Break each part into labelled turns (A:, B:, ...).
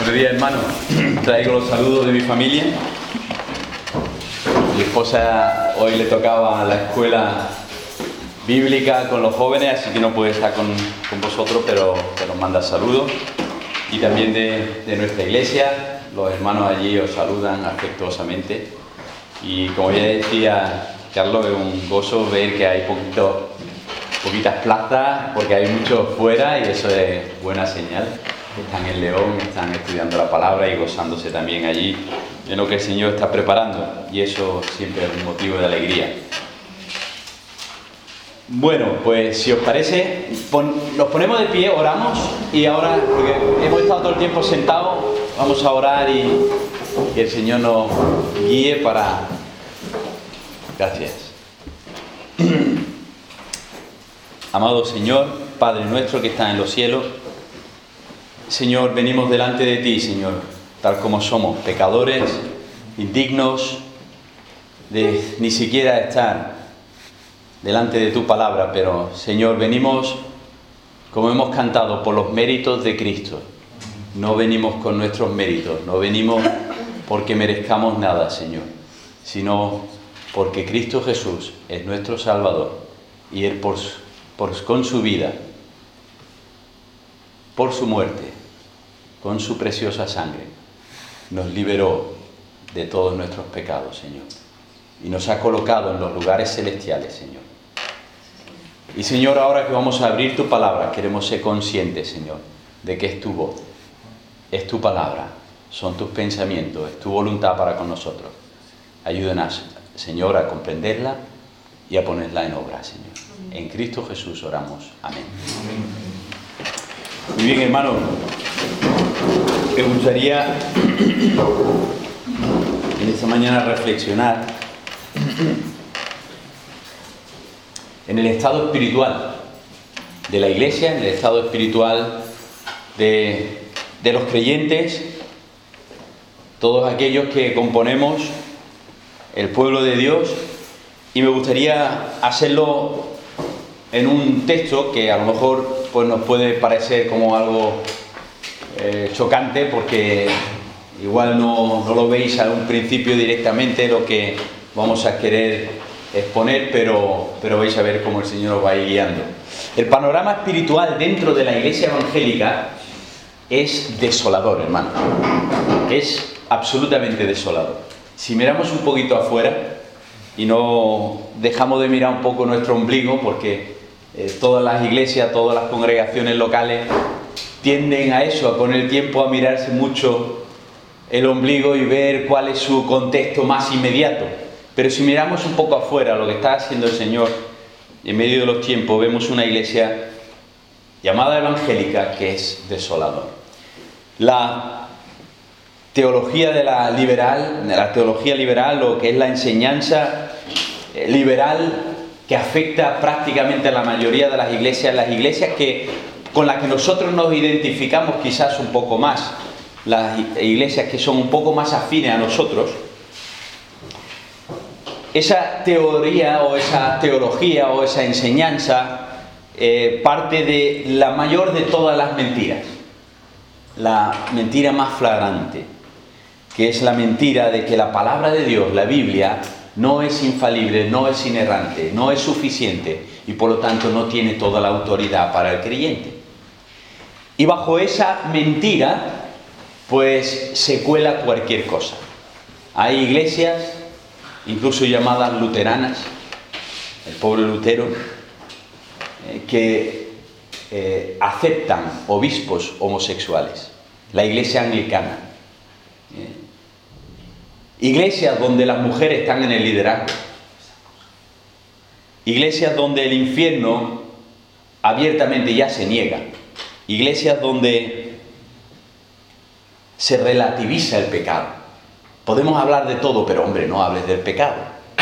A: Buenos días, hermano. Traigo los saludos de mi familia. Mi esposa hoy le tocaba la escuela bíblica con los jóvenes, así que no puede estar con vosotros, pero nos manda saludos. Y también de nuestra iglesia, los hermanos allí os saludan afectuosamente. Y como ya decía Carlos, es un gozo ver que hay poquitas plazas, porque hay muchos fuera y eso es buena señal. Están en León, están estudiando la palabra y gozándose también allí en lo que el Señor está preparando, y eso siempre es un motivo de alegría. Bueno, pues si os parece, nos ponemos de pie, oramos, y ahora, porque hemos estado todo el tiempo sentados, vamos a orar y que el Señor nos guíe para... Gracias. Amado Señor, Padre nuestro que está en los cielos, Señor, venimos delante de ti, Señor, tal como somos, pecadores, indignos de ni siquiera estar delante de tu palabra, pero, Señor, venimos, como hemos cantado, por los méritos de Cristo. No venimos con nuestros méritos, no venimos porque merezcamos nada, Señor, sino porque Cristo Jesús es nuestro Salvador, y Él con su vida, por su muerte, con su preciosa sangre, nos liberó de todos nuestros pecados, Señor, y nos ha colocado en los lugares celestiales, Señor. Y, Señor, ahora que vamos a abrir tu palabra, queremos ser conscientes, Señor, de que es tu voz, es tu palabra, son tus pensamientos, es tu voluntad para con nosotros. Ayúdanos, Señor, a comprenderla y a ponerla en obra, Señor. En Cristo Jesús oramos. Amén. Muy bien, hermano. Me gustaría en esta mañana reflexionar en el estado espiritual de la iglesia, en el estado espiritual de los creyentes, todos aquellos que componemos el pueblo de Dios, y me gustaría hacerlo en un texto que a lo mejor pues nos puede parecer como algo chocante, porque igual no lo veis a un principio directamente lo que vamos a querer exponer, pero vais a ver cómo el Señor os va a ir guiando. El panorama espiritual dentro de la iglesia evangélica es desolador, hermano. Es absolutamente desolador. Si miramos un poquito afuera y no dejamos de mirar un poco nuestro ombligo, porque todas las iglesias, todas las congregaciones locales tienden a eso, a con el tiempo a mirarse mucho el ombligo y ver cuál es su contexto más inmediato. Pero si miramos un poco afuera lo que está haciendo el Señor en medio de los tiempos, vemos una iglesia llamada evangélica que es desolador. La teología liberal, lo que es la enseñanza liberal que afecta prácticamente a la mayoría de las iglesias con las que nosotros nos identificamos quizás un poco más, las iglesias que son un poco más afines a nosotros. Esa teoría o esa teología o esa enseñanza parte de la mayor de todas las mentiras, la mentira más flagrante, que es la mentira de que la palabra de Dios, la Biblia, no es infalible, no es inerrante, no es suficiente y por lo tanto no tiene toda la autoridad para el creyente. Y bajo esa mentira, pues se cuela cualquier cosa. Hay iglesias, incluso llamadas luteranas, el pobre Lutero, que aceptan obispos homosexuales. La iglesia anglicana. Iglesias donde las mujeres están en el liderazgo. Iglesias donde el infierno abiertamente ya se niega. Iglesias donde se relativiza el pecado. Podemos hablar de todo, pero hombre, no hables del pecado.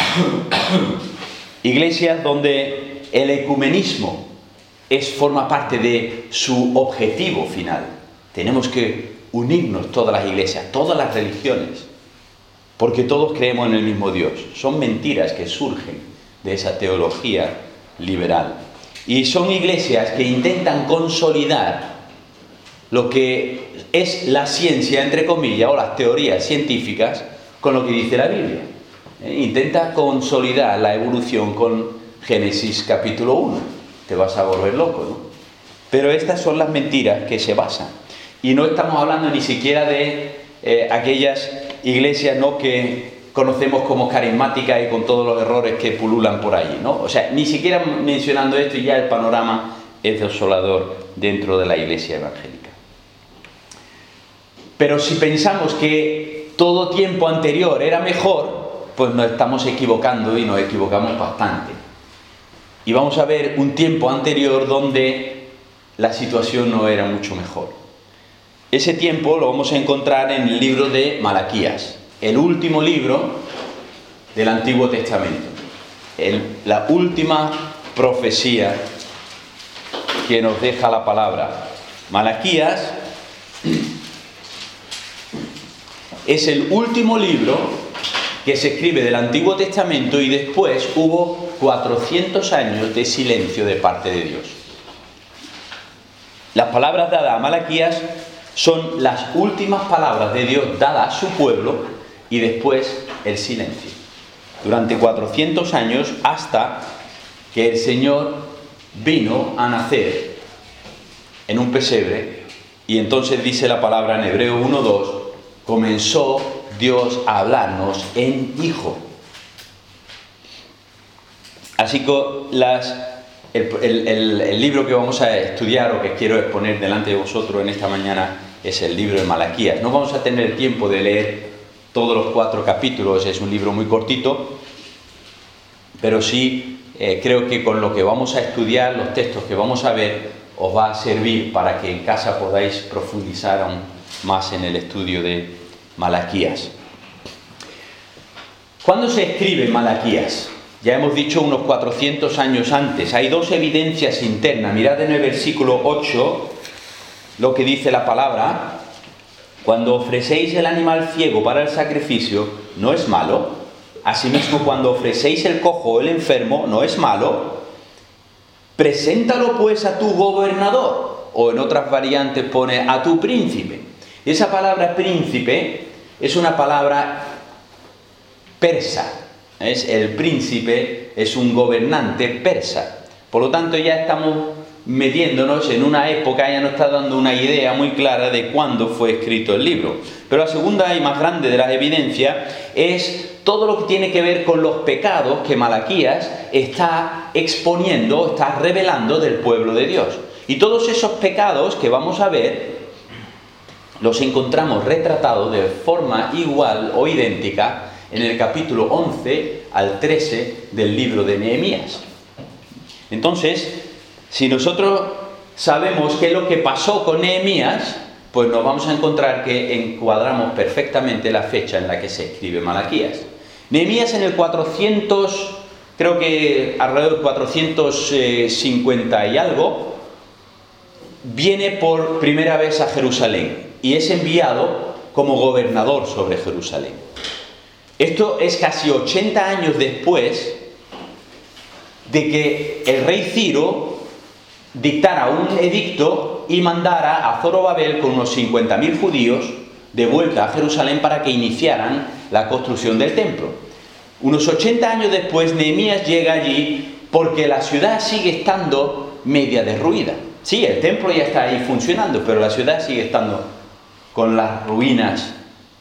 A: Iglesias donde el ecumenismo forma parte de su objetivo final. Tenemos que unirnos todas las iglesias, todas las religiones, porque todos creemos en el mismo Dios. Son mentiras que surgen de esa teología liberal. Y son iglesias que intentan consolidar lo que es la ciencia, entre comillas, o las teorías científicas con lo que dice la Biblia. Intenta consolidar la evolución con Génesis capítulo 1. Te vas a volver loco, ¿no? Pero estas son las mentiras que se basan. Y no estamos hablando ni siquiera de aquellas iglesias, ¿no?, que conocemos como carismáticas y con todos los errores que pululan por allí, ¿no? O sea, ni siquiera mencionando esto y ya el panorama es desolador dentro de la iglesia evangélica. Pero si pensamos que todo tiempo anterior era mejor, pues nos estamos equivocando y nos equivocamos bastante. Y vamos a ver un tiempo anterior donde la situación no era mucho mejor. Ese tiempo lo vamos a encontrar en el libro de Malaquías, el último libro del Antiguo Testamento, la última profecía que nos deja la palabra. Malaquías es el último libro que se escribe del Antiguo Testamento y después hubo 400 años de silencio de parte de Dios. Las palabras dadas a Malaquías son las últimas palabras de Dios dadas a su pueblo y después el silencio. Durante 400 años hasta que el Señor vino a nacer en un pesebre y entonces dice la palabra en Hebreo 1:2, comenzó Dios a hablarnos en Hijo. Así que el libro que vamos a estudiar o que quiero exponer delante de vosotros en esta mañana es el libro de Malaquías. No vamos a tener tiempo de leer todos los 4 capítulos, es un libro muy cortito, pero sí creo que con lo que vamos a estudiar, los textos que vamos a ver, os va a servir para que en casa podáis profundizar aún más en el estudio de Malaquías. ¿Cuándo se escribe Malaquías? Ya hemos dicho unos 400 años antes. Hay 2 evidencias internas. Mirad en el versículo 8 lo que dice la palabra. Cuando ofrecéis el animal ciego para el sacrificio, no es malo. Asimismo, cuando ofrecéis el cojo o el enfermo, no es malo. Preséntalo pues a tu gobernador. O en otras variantes pone a tu príncipe. Esa palabra príncipe es una palabra persa. El príncipe es un gobernante persa. Por lo tanto, ya estamos metiéndonos en una época, ya nos está dando una idea muy clara de cuándo fue escrito el libro. Pero la segunda y más grande de las evidencias es todo lo que tiene que ver con los pecados que Malaquías está exponiendo, está revelando del pueblo de Dios. Y todos esos pecados que vamos a ver los encontramos retratados de forma igual o idéntica en el capítulo 11 al 13 del libro de Nehemías. Entonces, si nosotros sabemos qué es lo que pasó con Nehemías, pues nos vamos a encontrar que encuadramos perfectamente la fecha en la que se escribe Malaquías. Nehemías en el 400, creo que alrededor de 450 y algo, viene por primera vez a Jerusalén y es enviado como gobernador sobre Jerusalén. Esto es casi 80 años después de que el rey Ciro dictara un edicto y mandara a Zorobabel con unos 50.000 judíos de vuelta a Jerusalén para que iniciaran la construcción del templo. Unos 80 años después, Nehemías llega allí porque la ciudad sigue estando media derruida. Sí, el templo ya está ahí funcionando, pero la ciudad sigue estando con las ruinas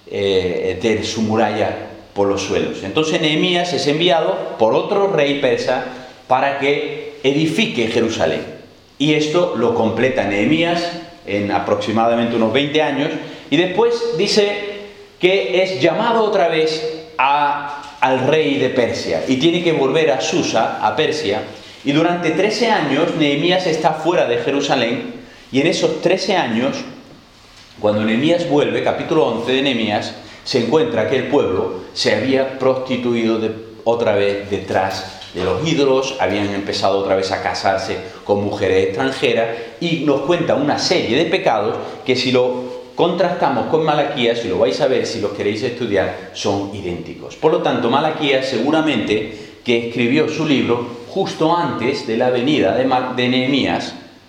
A: de su muralla por los suelos. Entonces Nehemías es enviado por otro rey persa para que edifique Jerusalén. Y esto lo completa Nehemías en aproximadamente unos 20 años. Y después dice que es llamado otra vez al rey de Persia. Y tiene que volver a Susa, a Persia. Y durante 13 años Nehemías está fuera de Jerusalén. Y en esos 13 años, cuando Nehemías vuelve, capítulo 11 de Nehemías, se encuentra que el pueblo se había prostituido otra vez detrás de los ídolos, habían empezado otra vez a casarse con mujeres extranjeras y nos cuenta una serie de pecados que si lo contrastamos con Malaquías, si lo vais a ver, si los queréis estudiar, son idénticos. Por lo tanto, Malaquías seguramente que escribió su libro justo antes de la venida de Nehemías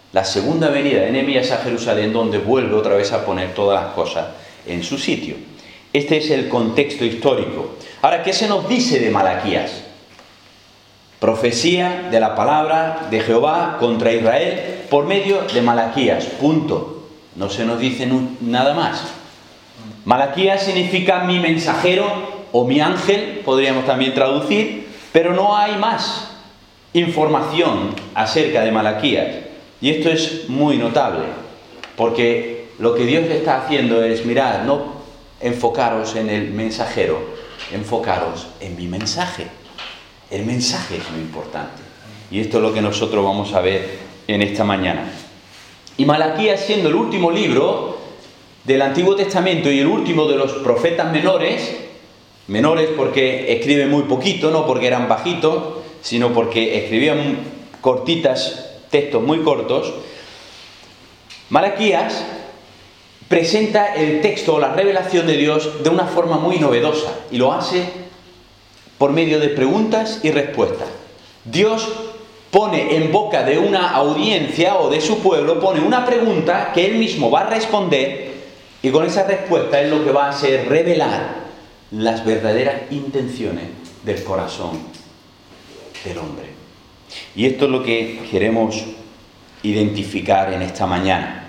A: la segunda venida de Nehemías a Jerusalén, donde vuelve otra vez a poner todas las cosas en su sitio. Este es el contexto histórico. Ahora, ¿qué se nos dice de Malaquías? Profecía de la palabra de Jehová contra Israel por medio de Malaquías. Punto. No se nos dice nada más. Malaquías significa mi mensajero o mi ángel, podríamos también traducir, pero no hay más información acerca de Malaquías. Y esto es muy notable, porque lo que Dios le está haciendo es, mirad, no enfocaros en el mensajero, enfocaros en mi mensaje. El mensaje es muy importante. Y esto es lo que nosotros vamos a ver en esta mañana. Y Malaquías, siendo el último libro del Antiguo Testamento y el último de los profetas menores porque escriben muy poquito, no porque eran bajitos, sino porque escribían cortitas, textos muy cortos, Malaquías presenta el texto o la revelación de Dios de una forma muy novedosa y lo hace por medio de preguntas y respuestas. Dios pone en boca de una audiencia o de su pueblo, pone una pregunta que él mismo va a responder y con esa respuesta es lo que va a hacer revelar las verdaderas intenciones del corazón del hombre. Y esto es lo que queremos identificar en esta mañana.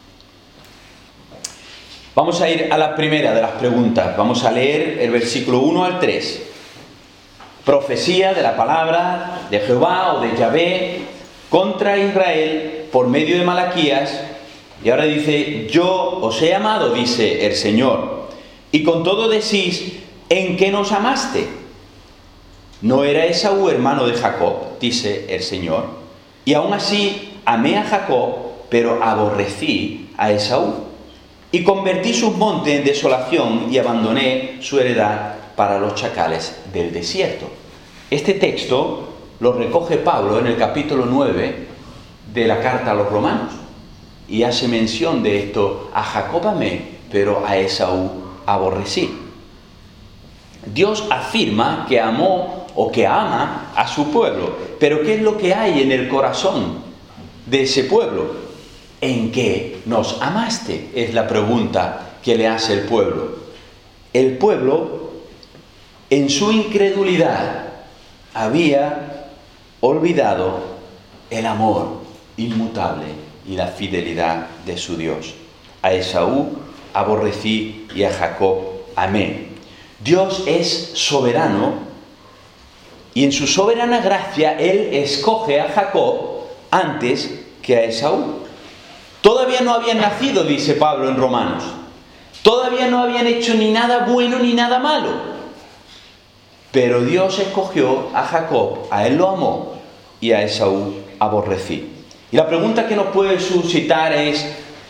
A: Vamos a ir a la primera de las preguntas. Vamos a leer el versículo 1 al 3. Profecía de la palabra de Jehová o de Yahvé contra Israel por medio de Malaquías. Y ahora dice, yo os he amado, dice el Señor, y con todo decís, ¿en qué nos amaste? ¿No era Esaú hermano de Jacob? Dice el Señor. Y aún así amé a Jacob, pero aborrecí a Esaú. Y convertí sus montes en desolación y abandoné su heredad para los chacales del desierto. Este texto lo recoge Pablo en el capítulo 9 de la carta a los romanos. Y hace mención de esto, a Jacob amé, pero a Esaú aborrecí. Dios afirma que amó o que ama a su pueblo. Pero ¿qué es lo que hay en el corazón de ese pueblo? ¿En qué nos amaste? Es la pregunta que le hace el pueblo. El pueblo, en su incredulidad, había olvidado el amor inmutable y la fidelidad de su Dios. A Esaú aborrecí y a Jacob amé. Dios es soberano y en su soberana gracia Él escoge a Jacob antes que a Esaú. Todavía no habían nacido, dice Pablo en Romanos. Todavía no habían hecho ni nada bueno ni nada malo. Pero Dios escogió a Jacob, a él lo amó, y a Esaú aborrecí. Y la pregunta que nos puede suscitar ¿es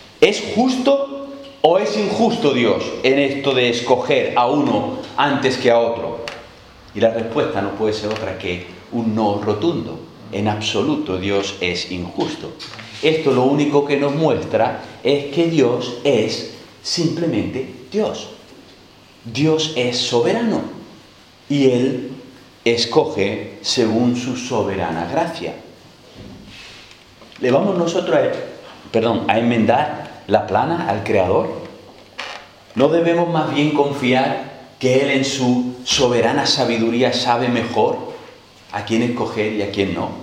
A: justo o es injusto Dios en esto de escoger a uno antes que a otro? Y la respuesta no puede ser otra que un no rotundo. En absoluto Dios es injusto. Esto lo único que nos muestra es que Dios es simplemente Dios. Dios es soberano y Él escoge según su soberana gracia. ¿Le vamos nosotros a enmendar la plana al Creador? ¿No debemos más bien confiar que Él en su soberana sabiduría sabe mejor a quién escoger y a quién no?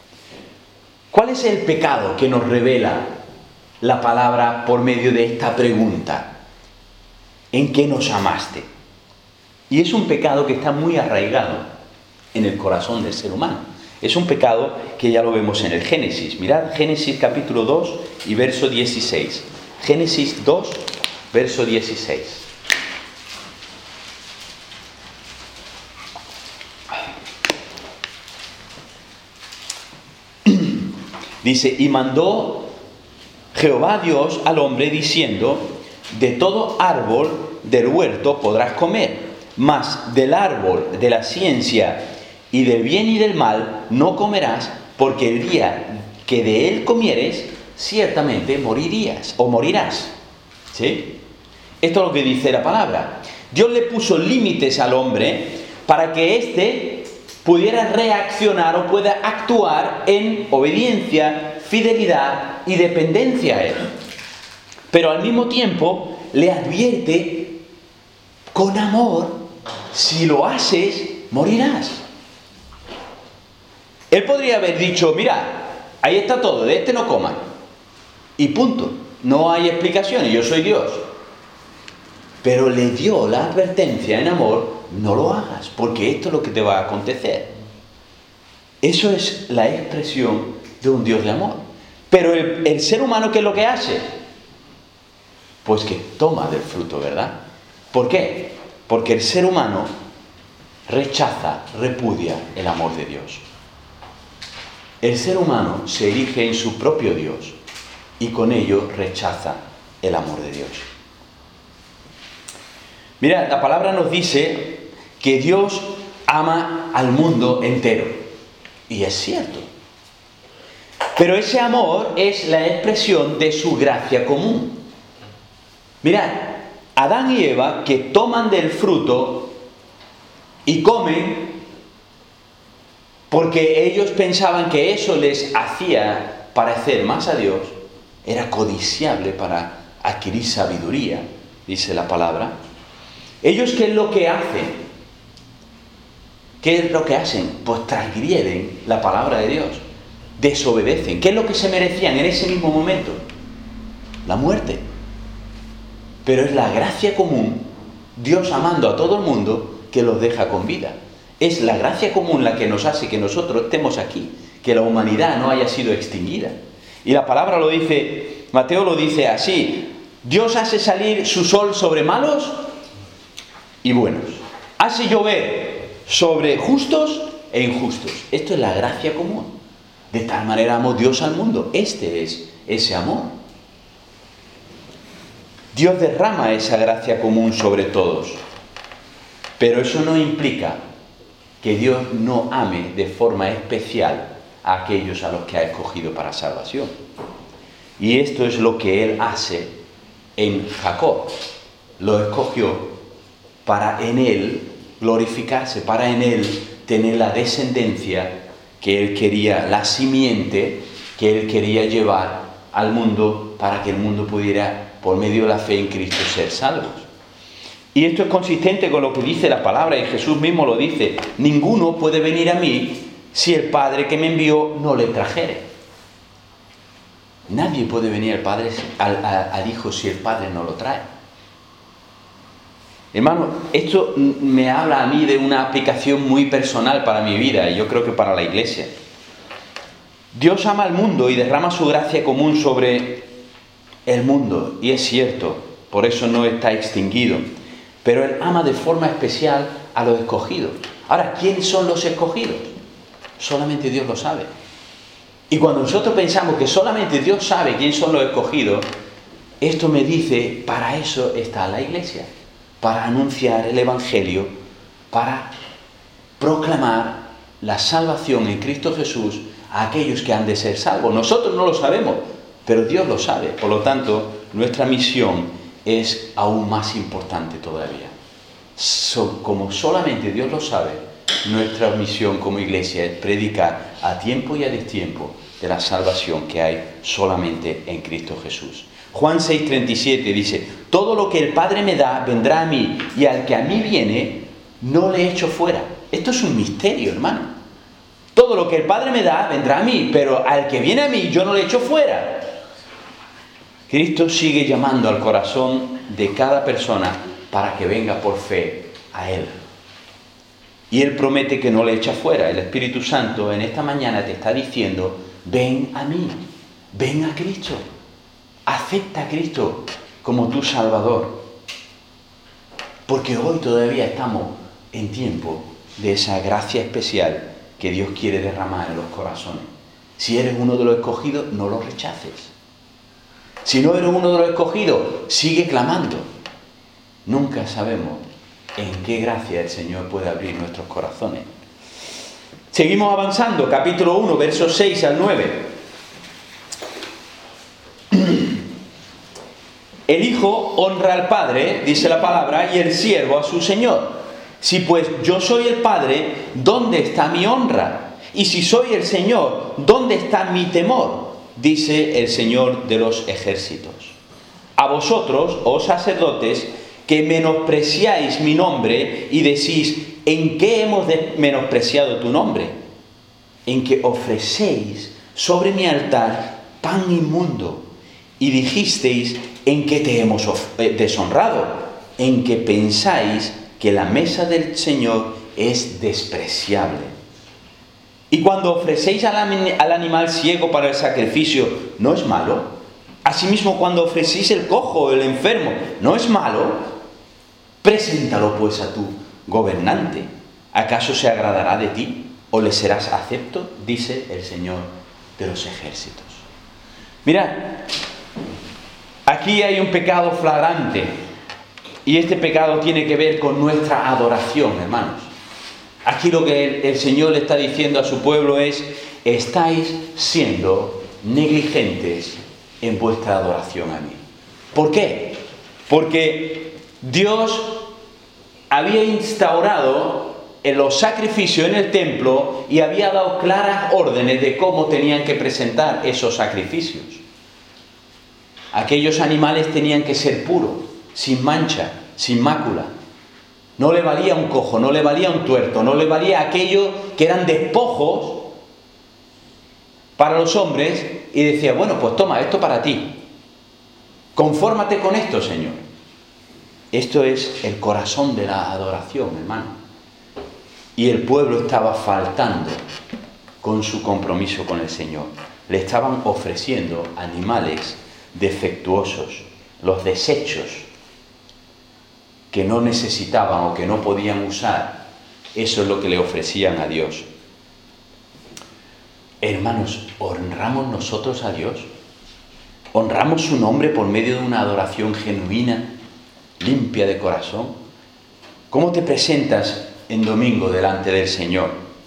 A: ¿Cuál es el pecado que nos revela la palabra por medio de esta pregunta? ¿En qué nos amaste? Y es un pecado que está muy arraigado en el corazón del ser humano. Es un pecado que ya lo vemos en el Génesis. Mirad Génesis capítulo 2 y verso 16. Génesis 2, verso 16. Dice, y mandó Jehová Dios al hombre diciendo, de todo árbol del huerto podrás comer, mas del árbol de la ciencia y del bien y del mal no comerás, porque el día que de él comieres, ciertamente morirías o morirás. ¿Sí? Esto es lo que dice la palabra. Dios le puso límites al hombre para que éste pudiera reaccionar o pueda actuar en obediencia, fidelidad y dependencia a Él. Pero al mismo tiempo le advierte con amor: si lo haces, morirás. Él podría haber dicho: mira, ahí está todo, de este no comas. Y punto. No hay explicaciones, yo soy Dios. Pero le dio la advertencia en amor: no lo hagas, porque esto es lo que te va a acontecer. Eso es la expresión de un Dios de amor. Pero el ser humano, ¿qué es lo que hace? Pues que toma del fruto, ¿verdad? ¿Por qué? Porque el ser humano rechaza, repudia el amor de Dios. El ser humano se erige en su propio Dios y con ello rechaza el amor de Dios. Mira, la palabra nos dice que Dios ama al mundo entero. Y es cierto. Pero ese amor es la expresión de su gracia común. Mirad, Adán y Eva, que toman del fruto y comen porque ellos pensaban que eso les hacía parecer más a Dios, era codiciable para adquirir sabiduría, dice la palabra. Ellos, ¿qué es lo que hacen? ¿Qué es lo que hacen? Pues transgreden la palabra de Dios, desobedecen. ¿Qué es lo que se merecían en ese mismo momento? La muerte. Pero es la gracia común, Dios amando a todo el mundo, que los deja con vida. Es la gracia común la que nos hace que nosotros estemos aquí, que la humanidad no haya sido extinguida. Y la palabra lo dice, Mateo lo dice así: Dios hace salir su sol sobre malos y buenos, hace llover sobre justos e injustos. Esto es la gracia común. De tal manera amó Dios al mundo. Este es ese amor. Dios derrama esa gracia común sobre todos. Pero eso no implica que Dios no ame de forma especial a aquellos a los que ha escogido para salvación. Y esto es lo que Él hace en Jacob. Lo escogió para en Él glorificarse, para en Él tener la descendencia que Él quería, la simiente que Él quería llevar al mundo, para que el mundo pudiera, por medio de la fe en Cristo, ser salvos. Y esto es consistente con lo que dice la palabra, y Jesús mismo lo dice: ninguno puede venir a mí si el Padre que me envió no le trajere. Nadie puede venir al Hijo si el Padre no lo trae. Hermano, esto me habla a mí de una aplicación muy personal para mi vida, y yo creo que para la Iglesia. Dios ama al mundo y derrama su gracia común sobre el mundo, y es cierto, por eso no está extinguido. Pero Él ama de forma especial a los escogidos. Ahora, ¿quiénes son los escogidos? Solamente Dios lo sabe. Y cuando nosotros pensamos que solamente Dios sabe quiénes son los escogidos, esto me dice: para eso está la Iglesia, para anunciar el Evangelio, para proclamar la salvación en Cristo Jesús a aquellos que han de ser salvos. Nosotros no lo sabemos, pero Dios lo sabe. Por lo tanto, nuestra misión es aún más importante todavía. Como solamente Dios lo sabe, nuestra misión como Iglesia es predicar a tiempo y a destiempo de la salvación que hay solamente en Cristo Jesús. Juan 6:37 dice: todo lo que el Padre me da vendrá a mí, y al que a mí viene no le echo fuera. Esto es un misterio, hermano. Todo lo que el Padre me da vendrá a mí, pero al que viene a mí yo no le echo fuera. Cristo sigue llamando al corazón de cada persona para que venga por fe a Él. Y Él promete que no le echa fuera. El Espíritu Santo en esta mañana te está diciendo: ven a mí, ven a Cristo, acepta a Cristo como tu Salvador. Porque hoy todavía estamos en tiempo de esa gracia especial que Dios quiere derramar en los corazones. Si eres uno de los escogidos, no lo rechaces. Si no eres uno de los escogidos, sigue clamando. Nunca sabemos en qué gracia el Señor puede abrir nuestros corazones. Seguimos avanzando, capítulo 1, versos 6 al 9. El Hijo honra al Padre, dice la palabra, y el siervo a su Señor. Si pues yo soy el Padre, ¿dónde está mi honra? Y si soy el Señor, ¿dónde está mi temor? Dice el Señor de los ejércitos. A vosotros, oh sacerdotes, que menospreciáis mi nombre y decís, ¿en qué hemos menospreciado tu nombre? En que ofrecéis sobre mi altar pan inmundo. Y dijisteis, ¿en qué te hemos deshonrado? En que pensáis que la mesa del Señor es despreciable. Y cuando ofrecéis al animal ciego para el sacrificio, ¿no es malo? Asimismo, cuando ofrecéis el cojo o el enfermo, ¿no es malo? Preséntalo pues a tu gobernante. ¿Acaso se agradará de ti o le serás acepto? Dice el Señor de los ejércitos. Mirad, aquí hay un pecado flagrante. Y este pecado tiene que ver con nuestra adoración, hermanos. Aquí lo que el Señor le está diciendo a su pueblo es: estáis siendo negligentes en vuestra adoración a mí. ¿Por qué? Porque Dios había instaurado en los sacrificios en el templo y había dado claras órdenes de cómo tenían que presentar esos sacrificios. Aquellos animales tenían que ser puros, sin mancha, sin mácula. No le valía un cojo, no le valía un tuerto, no le valía aquello que eran despojos para los hombres, y decía, bueno, pues toma, esto para ti. Confórmate con esto, Señor. Esto es el corazón de la adoración, hermano. Y el pueblo estaba faltando con su compromiso con el Señor. Le estaban ofreciendo animales defectuosos, los desechos que no necesitaban o que no podían usar. Eso es lo que le ofrecían a Dios. Hermanos, ¿honramos nosotros a Dios? ¿Honramos su nombre por medio de una adoración genuina, limpia de corazón? ¿Cómo te presentas en domingo delante del Señor?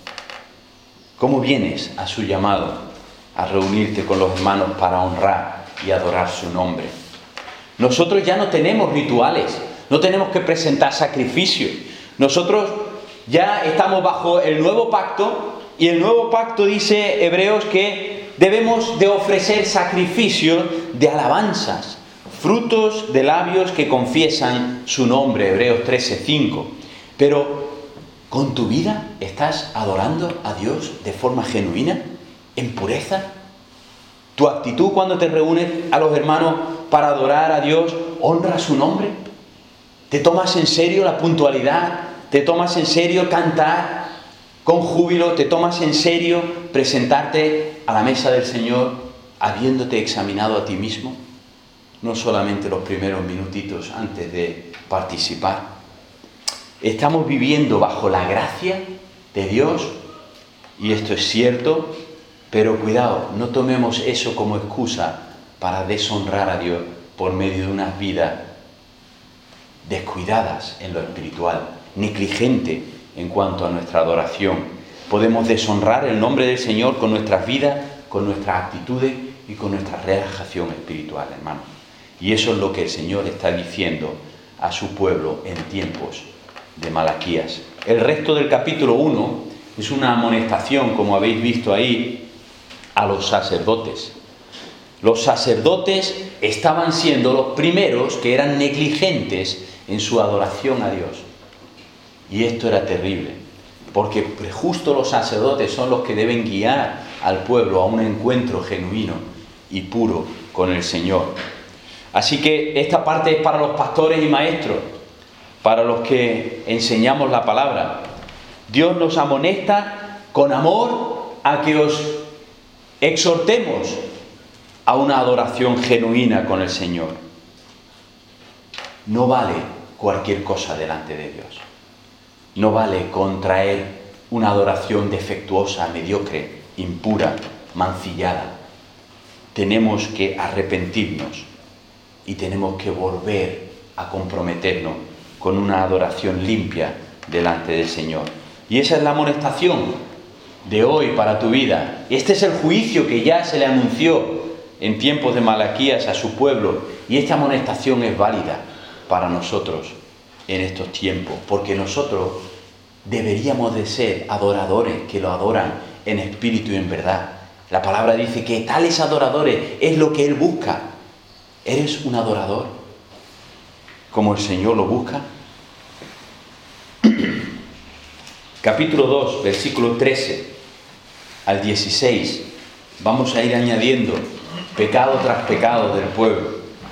A: ¿Cómo vienes a su llamado a reunirte con los hermanos para honrar y adorar su nombre? Nosotros ya no tenemos rituales, no tenemos que presentar sacrificios. Nosotros ya estamos bajo el nuevo pacto, y el nuevo pacto dice Hebreos que debemos de ofrecer sacrificios de alabanzas, frutos de labios que confiesan su nombre, Hebreos 13:5. Pero, ¿con tu vida estás adorando a Dios de forma genuina, en pureza? ¿Tu actitud cuando te reúnes a los hermanos para adorar a Dios honra su nombre? ¿Te tomas en serio la puntualidad? ¿Te tomas en serio cantar con júbilo? ¿Te tomas en serio presentarte a la mesa del Señor habiéndote examinado a ti mismo? No solamente los primeros minutitos antes de participar. Estamos viviendo bajo la gracia de Dios, y esto es cierto, pero cuidado, no tomemos eso como excusa para deshonrar a Dios por medio de unas vidas descuidadas en lo espiritual, negligente en cuanto a nuestra adoración. Podemos deshonrar el nombre del Señor con nuestras vidas, con nuestras actitudes y con nuestra relajación espiritual, hermanos. Y eso es lo que el Señor está diciendo a su pueblo en tiempos de Malaquías. El resto del capítulo 1 es una amonestación, como habéis visto ahí, a los sacerdotes. Los sacerdotes estaban siendo los primeros que eran negligentes en su adoración a Dios. Y esto era terrible, porque justo los sacerdotes son los que deben guiar al pueblo a un encuentro genuino y puro con el Señor. Así que esta parte es para los pastores y maestros, para los que enseñamos la palabra. Dios nos amonesta con amor a que os exhortemos a una adoración genuina con el Señor. No vale cualquier cosa delante de Dios. No vale contraer una adoración defectuosa, mediocre, impura, mancillada. Tenemos que arrepentirnos y tenemos que volver a comprometernos con una adoración limpia delante del Señor. Y esa es la amonestación de hoy para tu vida. Este es el juicio que ya se le anunció en tiempos de Malaquías a su pueblo, y esta amonestación es válida para nosotros. en estos tiempos, porque nosotros deberíamos de ser adoradores que lo adoran en espíritu y en verdad. La palabra dice que tales adoradores es lo que Él busca. ¿Eres un adorador como el Señor lo busca? Capítulo 2, versículo 13 al 16. Vamos a ir añadiendo pecado tras pecado del pueblo.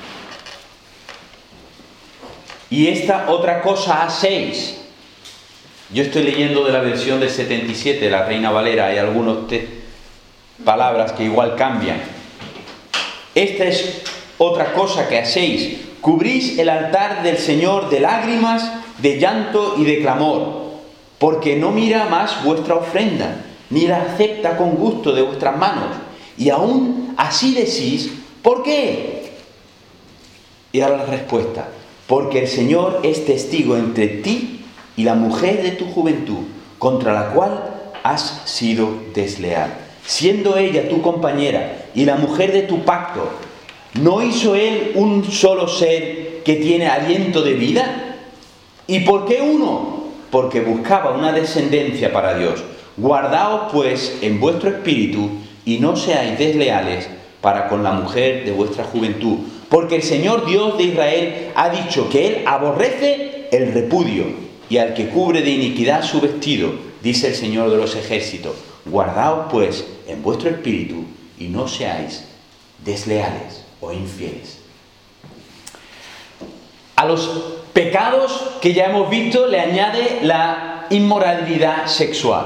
A: Y esta otra cosa hacéis. Yo estoy leyendo de la versión del 77, de la Reina Valera. Hay algunas palabras que igual cambian. Esta es otra cosa que hacéis. Cubrís el altar del Señor de lágrimas, de llanto y de clamor, porque no mira más vuestra ofrenda, ni la acepta con gusto de vuestras manos. Y aún así decís, ¿por qué? Y ahora la respuesta: porque el Señor es testigo entre ti y la mujer de tu juventud, contra la cual has sido desleal. Siendo ella tu compañera y la mujer de tu pacto, ¿no hizo Él un solo ser que tiene aliento de vida? ¿Y por qué uno? Porque buscaba una descendencia para Dios. Guardaos pues en vuestro espíritu y no seáis desleales para con la mujer de vuestra juventud. Porque el Señor Dios de Israel ha dicho que Él aborrece el repudio y al que cubre de iniquidad su vestido, dice el Señor de los ejércitos. Guardaos pues en vuestro espíritu y no seáis desleales o infieles. A los pecados que ya hemos visto le añade la inmoralidad sexual.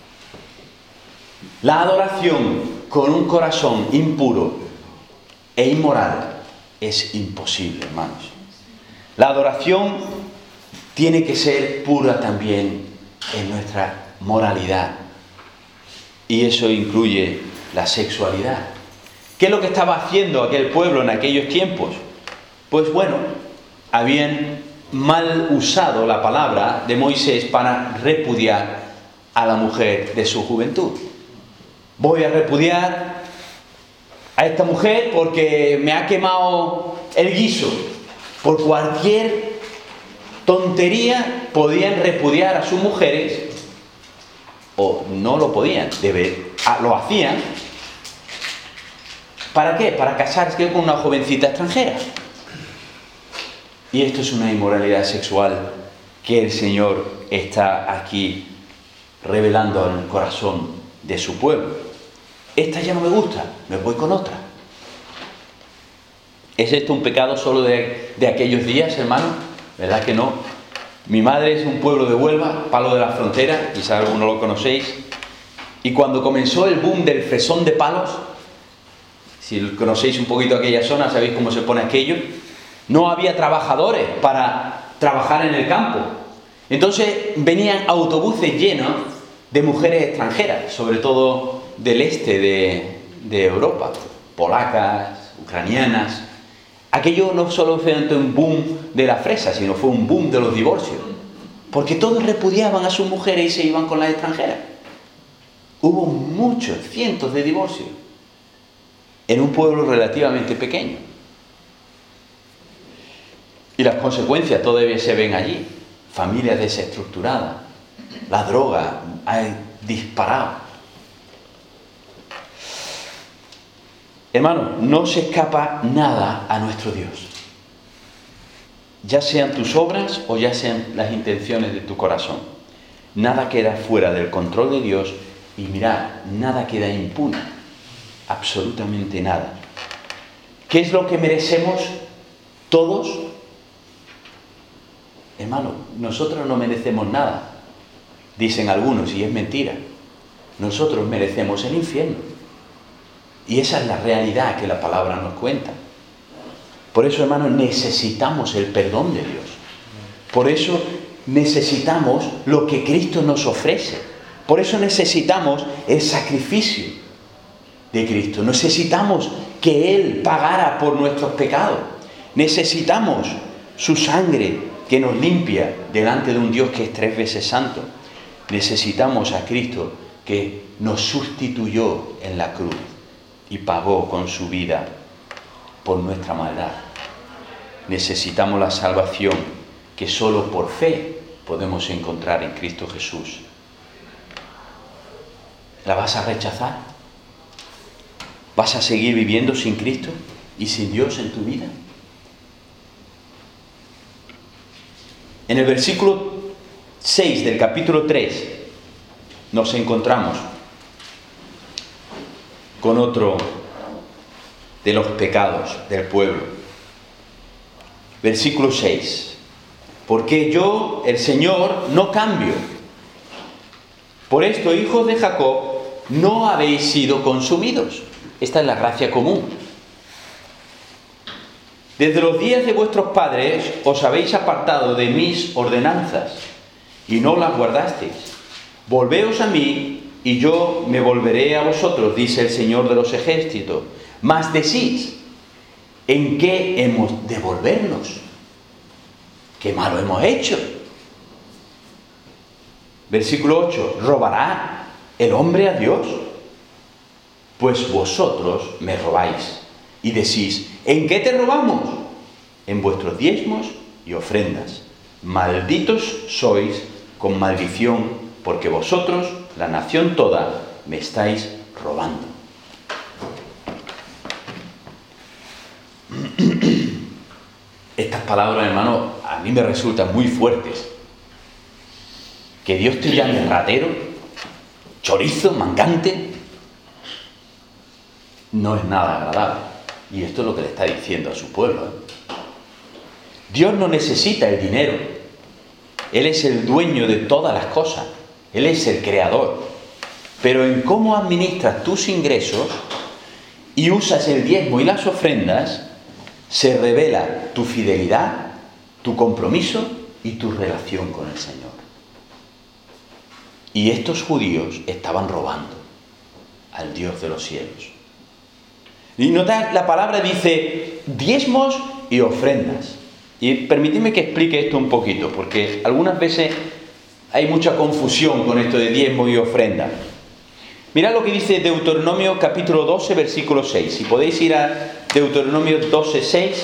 A: La adoración con un corazón impuro e inmoral es imposible, hermanos. La adoración tiene que ser pura también en nuestra moralidad. Y eso incluye la sexualidad. ¿Qué es lo que estaba haciendo aquel pueblo en aquellos tiempos? Pues bueno, habían mal usado la palabra de Moisés para repudiar a la mujer de su juventud. Voy a repudiar a esta mujer porque me ha quemado el guiso. Por cualquier tontería podían repudiar a sus mujeres, o no lo podían, lo hacían. ¿Para qué? Para casarse con una jovencita extranjera. Y esto es una inmoralidad sexual que el Señor está aquí revelando en el corazón de su pueblo. Esta ya no me gusta, me voy con otra. ¿Es esto un pecado solo de aquellos días, hermano? ¿Verdad que no? Mi madre es un pueblo de Huelva, Palo de la Frontera, quizá alguno lo conocéis. Y cuando comenzó el boom del fresón de palos, si conocéis un poquito aquella zona, sabéis cómo se pone aquello, no había trabajadores para trabajar en el campo. Entonces venían autobuses llenos de mujeres extranjeras, sobre todo del este de Europa, polacas, ucranianas. Aquello no solo fue un boom de la fresa, sino fue un boom de los divorcios, porque todos repudiaban a sus mujeres y se iban con las extranjeras. Hubo muchos, cientos de divorcios en un pueblo relativamente pequeño. Y las consecuencias todavía se ven allí. Familias desestructuradas. La droga ha disparado. Hermano, no se escapa nada a nuestro Dios. Ya sean tus obras o ya sean las intenciones de tu corazón. Nada queda fuera del control de Dios y mirad, nada queda impune. Absolutamente nada. ¿Qué es lo que merecemos todos? Hermano, nosotros no merecemos nada, dicen algunos, y es mentira. Nosotros merecemos el infierno. Y esa es la realidad que la palabra nos cuenta. Por eso, hermanos, necesitamos el perdón de Dios. Por eso necesitamos lo que Cristo nos ofrece. Por eso necesitamos el sacrificio de Cristo. Necesitamos que Él pagara por nuestros pecados. Necesitamos su sangre que nos limpia delante de un Dios que es 3 veces santo. Necesitamos a Cristo que nos sustituyó en la cruz y pagó con su vida por nuestra maldad. Necesitamos la salvación que solo por fe podemos encontrar en Cristo Jesús. ¿La vas a rechazar? ¿Vas a seguir viviendo sin Cristo y sin Dios en tu vida? En el versículo 6 del capítulo 3 nos encontramos con otro de los pecados del pueblo. Versículo 6. Porque yo, el Señor, no cambio. Por esto, hijos de Jacob, no habéis sido consumidos. Esta es la gracia común. Desde los días de vuestros padres os habéis apartado de mis ordenanzas y no las guardasteis. Volveos a mí y yo me volveré a vosotros, dice el Señor de los ejércitos. Mas decís, ¿en qué hemos de volvernos? ¿Qué malo hemos hecho? Versículo 8. ¿Robará el hombre a Dios? Pues vosotros me robáis. Y decís, ¿en qué te robamos? En vuestros diezmos y ofrendas. Malditos sois con maldición, porque vosotros, la nación toda, me estáis robando. Estas palabras, hermano, a mí me resultan muy fuertes. Que Dios te llame ratero, chorizo, mangante, no es nada agradable. Y esto es lo que le está diciendo a su pueblo. Dios no necesita el dinero. Él es el dueño de todas las cosas. Él es el creador. Pero en cómo administras tus ingresos y usas el diezmo y las ofrendas, se revela tu fidelidad, tu compromiso y tu relación con el Señor. Y estos judíos estaban robando al Dios de los cielos. Y notad, la palabra dice diezmos y ofrendas. Y permitidme que explique esto un poquito, porque algunas veces hay mucha confusión con esto de diezmo y ofrenda. Mirad lo que dice Deuteronomio capítulo 12, versículo 6. Si podéis ir a Deuteronomio 12, 6.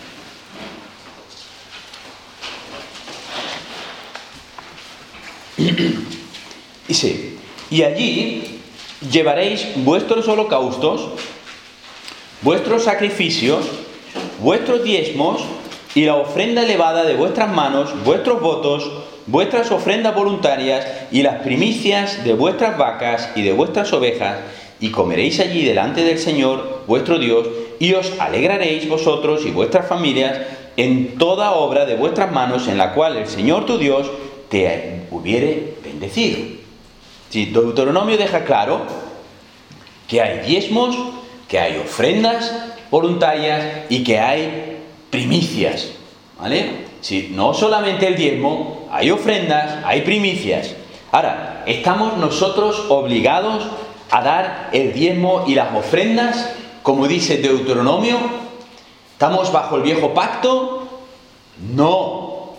A: Dice, y allí llevaréis vuestros holocaustos, vuestros sacrificios, vuestros diezmos y la ofrenda elevada de vuestras manos, vuestros votos, vuestras ofrendas voluntarias y las primicias de vuestras vacas y de vuestras ovejas, y comeréis allí delante del Señor vuestro Dios, y os alegraréis vosotros y vuestras familias en toda obra de vuestras manos en la cual el Señor tu Dios te hubiere bendecido. Si Deuteronomio deja claro que hay diezmos, que hay ofrendas voluntarias y que hay primicias, ¿vale? Si no solamente el diezmo, hay ofrendas, hay primicias. Ahora, ¿estamos nosotros obligados a dar el diezmo y las ofrendas, como dice Deuteronomio? ¿Estamos bajo el viejo pacto? No.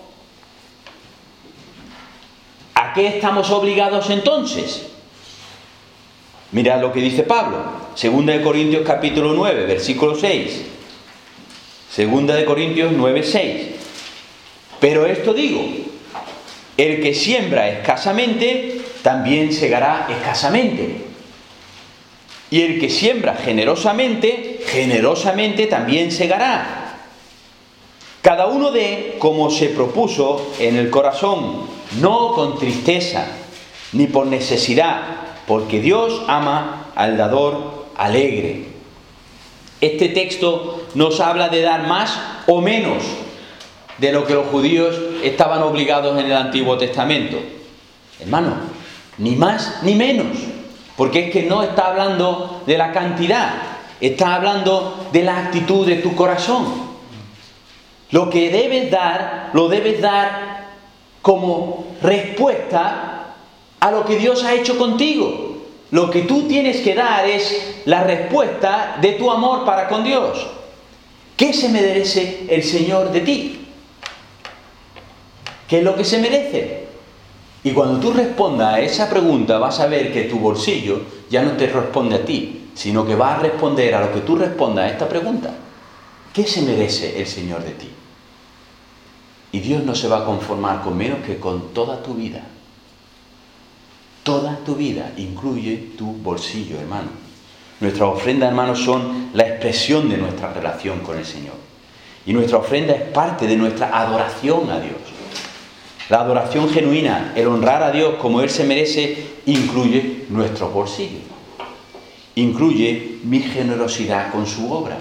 A: ¿A qué estamos obligados entonces? Mirad lo que dice Pablo, 2 Corintios capítulo 9, versículo 6. 2 Corintios 9, 6. Pero esto digo, el que siembra escasamente, también segará escasamente. Y el que siembra generosamente, generosamente también segará. Cada uno dé como se propuso en el corazón, no con tristeza, ni por necesidad, porque Dios ama al dador alegre. Este texto nos habla de dar más o menos de lo que los judíos estaban obligados en el Antiguo Testamento. Hermano, ni más ni menos, porque es que no está hablando de la cantidad, está hablando de la actitud de tu corazón. Lo que debes dar, lo debes dar como respuesta a lo que Dios ha hecho contigo. Lo que tú tienes que dar es la respuesta de tu amor para con Dios. ¿Qué se merece el Señor de ti? ¿Qué es lo que se merece? Y cuando tú respondas a esa pregunta, vas a ver que tu bolsillo ya no te responde a ti, sino que va a responder a lo que tú respondas a esta pregunta. ¿Qué se merece el Señor de ti? Y Dios no se va a conformar con menos que con toda tu vida. Toda tu vida incluye tu bolsillo, hermano. Nuestras ofrendas, hermanos, son la expresión de nuestra relación con el Señor. Y nuestra ofrenda es parte de nuestra adoración a Dios. La adoración genuina, el honrar a Dios como Él se merece, incluye nuestro bolsillo. Incluye mi generosidad con su obra.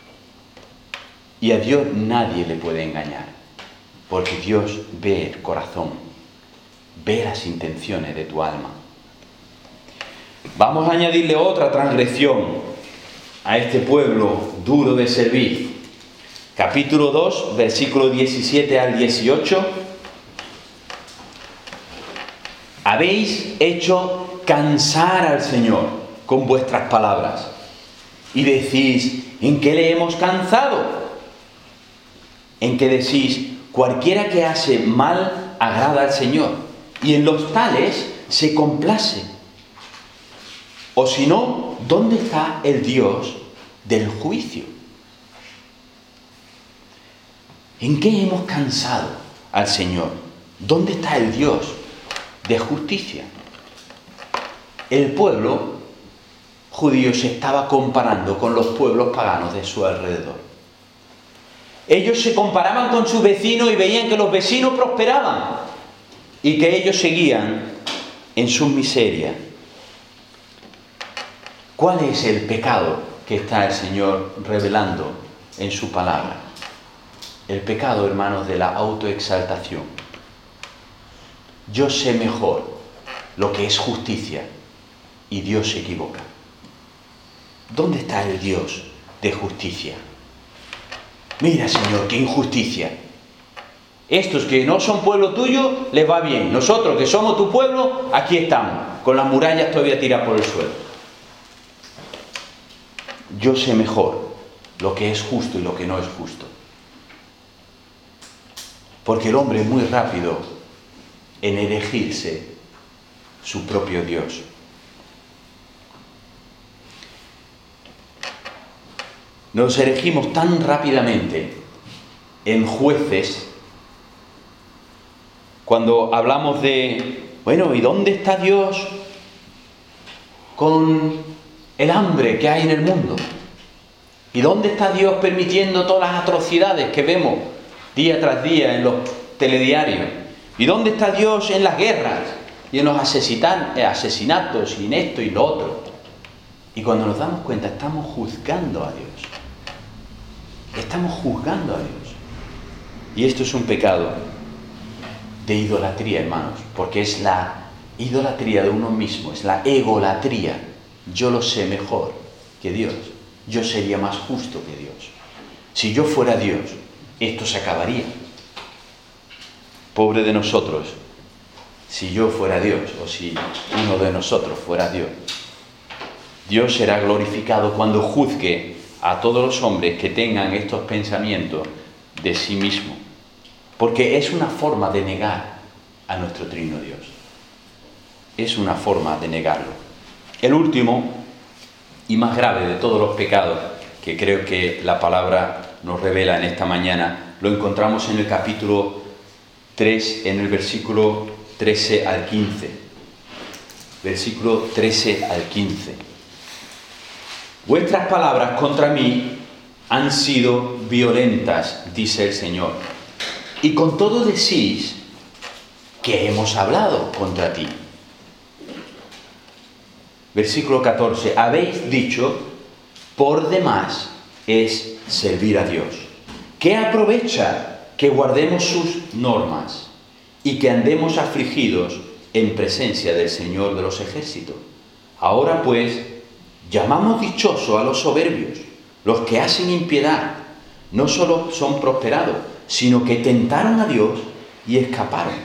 A: Y a Dios nadie le puede engañar, porque Dios ve el corazón, ve las intenciones de tu alma. Vamos a añadirle otra transgresión a este pueblo duro de servir. Capítulo 2, versículo 17 al 18. Habéis hecho cansar al Señor con vuestras palabras. Y decís, ¿en qué le hemos cansado? En que decís, cualquiera que hace mal agrada al Señor, y en los tales se complace. O si no, ¿dónde está el Dios del juicio? ¿En qué hemos cansado al Señor? ¿Dónde está el Dios de justicia? El pueblo judío se estaba comparando con los pueblos paganos de su alrededor. Ellos se comparaban con sus vecinos y veían que los vecinos prosperaban y que ellos seguían en su miseria. ¿Cuál es el pecado que está el Señor revelando en su palabra? El pecado, hermanos, de la autoexaltación. Yo sé mejor lo que es justicia y Dios se equivoca. ¿Dónde está el Dios de justicia? Mira, Señor, qué injusticia. Estos que no son pueblo tuyo, les va bien. Nosotros que somos tu pueblo, aquí estamos, con las murallas todavía tiradas por el suelo. Yo sé mejor lo que es justo y lo que no es justo. Porque el hombre es muy rápido en elegirse su propio Dios. Nos erigimos tan rápidamente en jueces cuando hablamos de, bueno, ¿y dónde está Dios con el hambre que hay en el mundo? ¿Y dónde está Dios permitiendo todas las atrocidades que vemos día tras día en los telediarios? ¿Y dónde está Dios en las guerras y en los asesinatos y en esto y lo otro? Y cuando nos damos cuenta, estamos juzgando a Dios. Estamos juzgando a Dios. Y esto es un pecado de idolatría, hermanos, porque es la idolatría de uno mismo, es la egolatría. Yo lo sé mejor que Dios. Yo sería más justo que Dios. Si yo fuera Dios, esto se acabaría. Pobre de nosotros, si yo fuera Dios, o si uno de nosotros fuera Dios. Dios será glorificado cuando juzgue a todos los hombres que tengan estos pensamientos de sí mismo. Porque es una forma de negar a nuestro trino Dios. Es una forma de negarlo. El último y más grave de todos los pecados que creo que la palabra nos revela en esta mañana, lo encontramos en el capítulo 3, en el versículo 13 al 15. Versículo 13 al 15. Vuestras palabras contra mí han sido violentas, dice el Señor. Y con todo decís que hemos hablado contra ti. Versículo 14. Habéis dicho, por demás es servir a Dios. ¿Qué aprovecha que guardemos sus normas y que andemos afligidos en presencia del Señor de los ejércitos? Ahora pues, llamamos dichosos a los soberbios, los que hacen impiedad. No solo son prosperados, sino que tentaron a Dios y escaparon.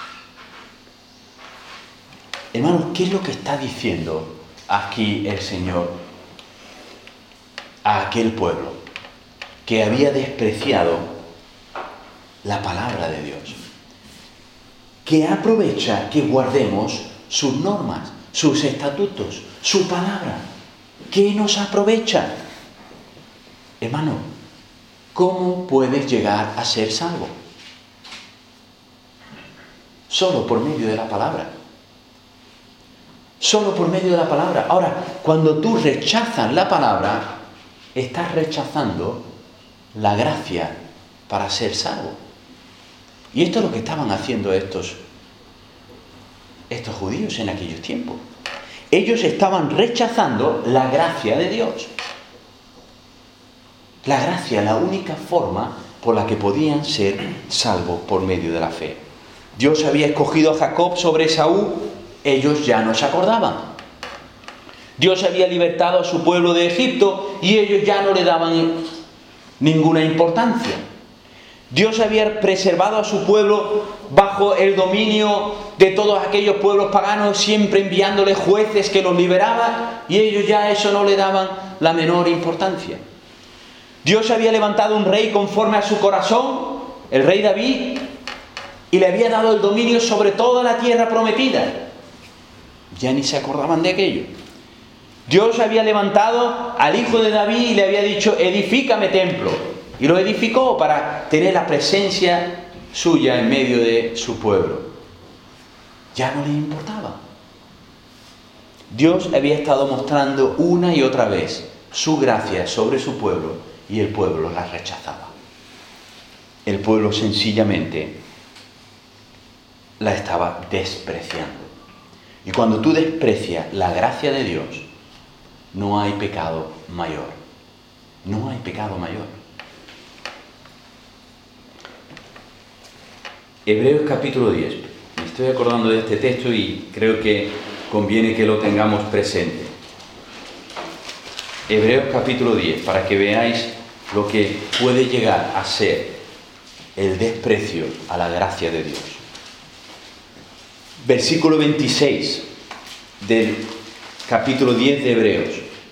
A: Hermanos, ¿qué es lo que está diciendo aquí el Señor a aquel pueblo que había despreciado la palabra de Dios? Que aprovecha que guardemos sus normas, sus estatutos, su palabra. ¿Qué nos aprovecha? Hermano, ¿cómo puedes llegar a ser salvo? Solo por medio de la palabra. Solo por medio de la palabra. Ahora, cuando tú rechazas la palabra, estás rechazando la gracia para ser salvo. Y esto es lo que estaban haciendo estos judíos en aquellos tiempos. Ellos estaban rechazando la gracia de Dios. La gracia, la única forma por la que podían ser salvos por medio de la fe. Dios había escogido a Jacob sobre Esaú, ellos ya no se acordaban. Dios había libertado a su pueblo de Egipto y ellos ya no le daban ninguna importancia. Dios había preservado a su pueblo bajo el dominio de todos aquellos pueblos paganos, siempre enviándoles jueces que los liberaban, y ellos ya a eso no le daban la menor importancia. Dios había levantado un rey conforme a su corazón, el rey David, y le había dado el dominio sobre toda la tierra prometida. Ya ni se acordaban de aquello. Dios había levantado al hijo de David y le había dicho: edifícame templo. Y lo edificó para tener la presencia suya en medio de su pueblo. Ya no le importaba. Dios había estado mostrando una y otra vez su gracia sobre su pueblo y el pueblo la rechazaba. El pueblo sencillamente la estaba despreciando. Y cuando tú desprecias la gracia de Dios, no hay pecado mayor. No hay pecado mayor. Hebreos capítulo 10. Me estoy acordando de este texto y creo que conviene que lo tengamos presente. Hebreos capítulo 10, para que veáis lo que puede llegar a ser el desprecio a la gracia de Dios. Versículo 26 del capítulo 10 de Hebreos.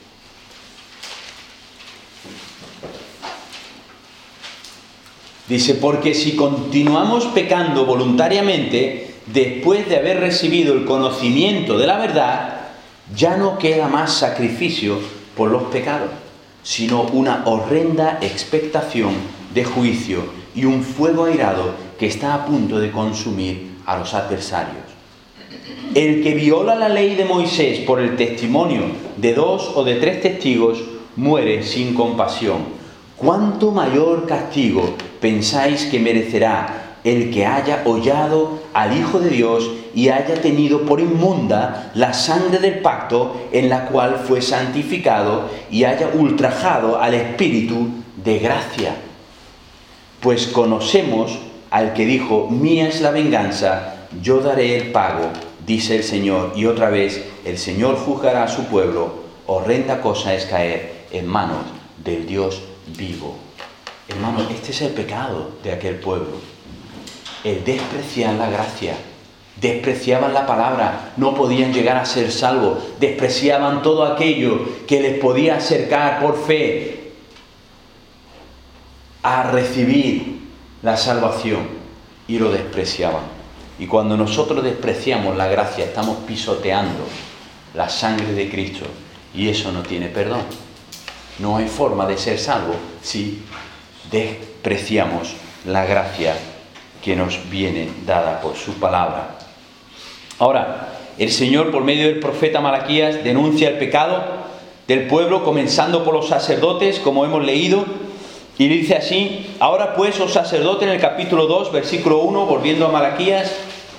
A: Dice: porque si continuamos pecando voluntariamente, después de haber recibido el conocimiento de la verdad, ya no queda más sacrificio por los pecados, sino una horrenda expectación de juicio y un fuego airado que está a punto de consumir a los adversarios. El que viola la ley de Moisés por el testimonio de 2 o de 3 testigos muere sin compasión. ¿Cuánto mayor castigo pensáis que merecerá el que haya hollado al Hijo de Dios y haya tenido por inmunda la sangre del pacto en la cual fue santificado y haya ultrajado al Espíritu de gracia? Pues conocemos al que dijo: mía es la venganza, yo daré el pago, dice el Señor. Y otra vez, el Señor juzgará a su pueblo. Horrenda cosa es caer en manos del Dios vivo. Hermano, este es el pecado de aquel pueblo. El despreciar la gracia. Despreciaban la palabra, no podían llegar a ser salvos. Despreciaban todo aquello que les podía acercar por fe a recibir la salvación, y lo despreciaban. Y cuando nosotros despreciamos la gracia, estamos pisoteando la sangre de Cristo, y eso no tiene perdón. No hay forma de ser salvo si despreciamos la gracia que nos viene dada por su palabra. Ahora, el Señor, por medio del profeta Malaquías, denuncia el pecado del pueblo, comenzando por los sacerdotes, como hemos leído, y dice así: ahora pues, los sacerdotes, en el capítulo 2, versículo 1, volviendo a Malaquías: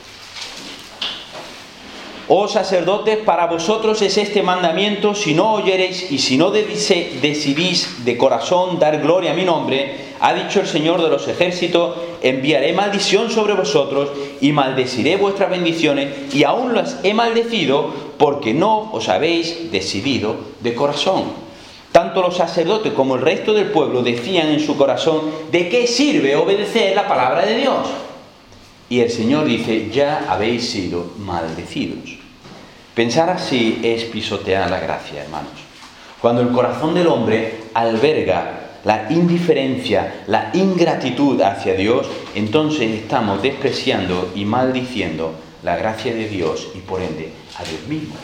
A: oh sacerdotes, para vosotros es este mandamiento: si no oyereis y si no decidís de corazón dar gloria a mi nombre, ha dicho el Señor de los ejércitos, enviaré maldición sobre vosotros y maldeciré vuestras bendiciones, y aún las he maldecido porque no os habéis decidido de corazón. Tanto los sacerdotes como el resto del pueblo decían en su corazón: ¿de qué sirve obedecer la palabra de Dios? Y el Señor dice: ya habéis sido maldecidos. Pensar así es pisotear la gracia, hermanos. Cuando el corazón del hombre alberga la indiferencia, la ingratitud hacia Dios, entonces estamos despreciando y maldiciendo la gracia de Dios y por ende a Dios mismo.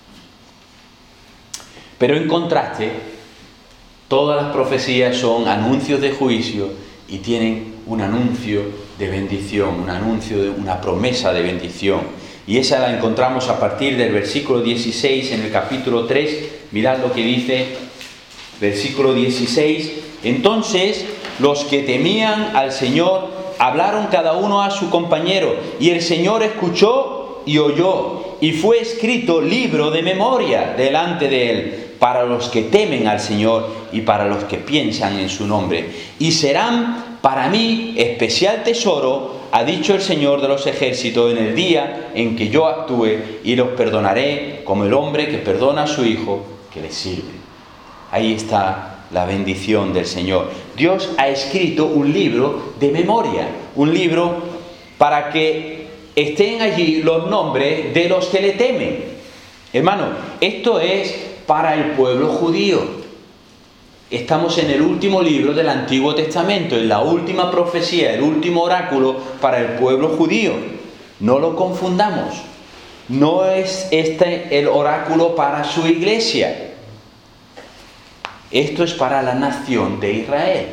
A: Pero en contraste, todas las profecías son anuncios de juicio y tienen un anuncio de bendición, un anuncio de una promesa de bendición. Y esa la encontramos a partir del versículo 16 en el capítulo 3. Mirad lo que dice, versículo 16. Entonces los que temían al Señor hablaron cada uno a su compañero, y el Señor escuchó y oyó, y fue escrito libro de memoria delante de él, para los que temen al Señor y para los que piensan en su nombre. Y serán para mí especial tesoro, ha dicho el Señor de los ejércitos, en el día en que yo actúe, y los perdonaré como el hombre que perdona a su hijo que le sirve. Ahí está la bendición del Señor. Dios ha escrito un libro de memoria, un libro para que estén allí los nombres de los que le temen. Hermano, esto es para el pueblo judío. Estamos en el último libro del Antiguo Testamento, en la última profecía, el último oráculo para el pueblo judío. No lo confundamos. No es este el oráculo para su iglesia. Esto es para la nación de Israel.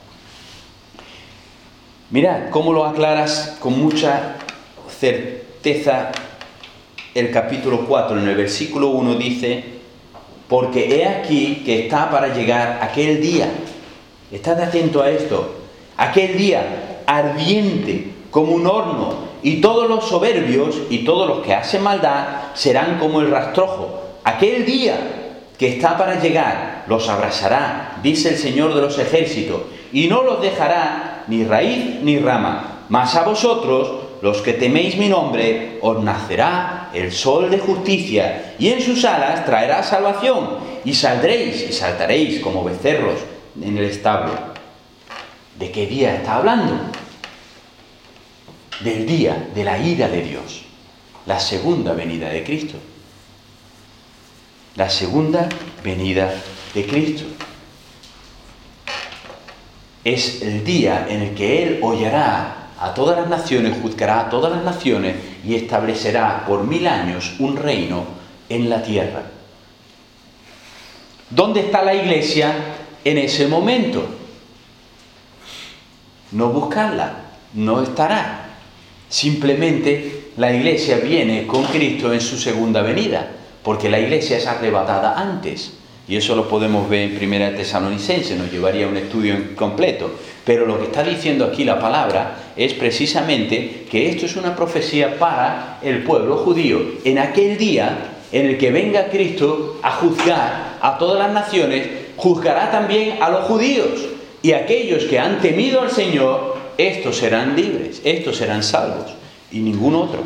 A: Mirad cómo lo aclaras con mucha certeza el capítulo 4. En el versículo 1 dice: porque he aquí que está para llegar aquel día. Estad atento a esto. Aquel día ardiente como un horno, y todos los soberbios y todos los que hacen maldad serán como el rastrojo. Aquel día que está para llegar los abrasará, dice el Señor de los ejércitos, y no los dejará ni raíz ni rama. Mas a vosotros, los que teméis mi nombre, os nacerá el sol de justicia, y en sus alas traerá salvación, y saldréis y saltaréis como becerros en el establo. ¿De qué día está hablando? Del día de la ira de Dios, la segunda venida de Cristo. La segunda venida de Cristo. Es el día en el que Él hollará a todas las naciones, juzgará a todas las naciones y establecerá por 1000 años un reino en la tierra. ¿Dónde está la iglesia en ese momento? No buscarla, no estará. Simplemente la iglesia viene con Cristo en su segunda venida, porque la iglesia es arrebatada antes. Y eso lo podemos ver en 1 Tesalonicenses, nos llevaría a un estudio completo. Pero lo que está diciendo aquí la palabra es precisamente que esto es una profecía para el pueblo judío. En aquel día en el que venga Cristo a juzgar a todas las naciones, juzgará también a los judíos. Y aquellos que han temido al Señor, estos serán libres, estos serán salvos, y ningún otro.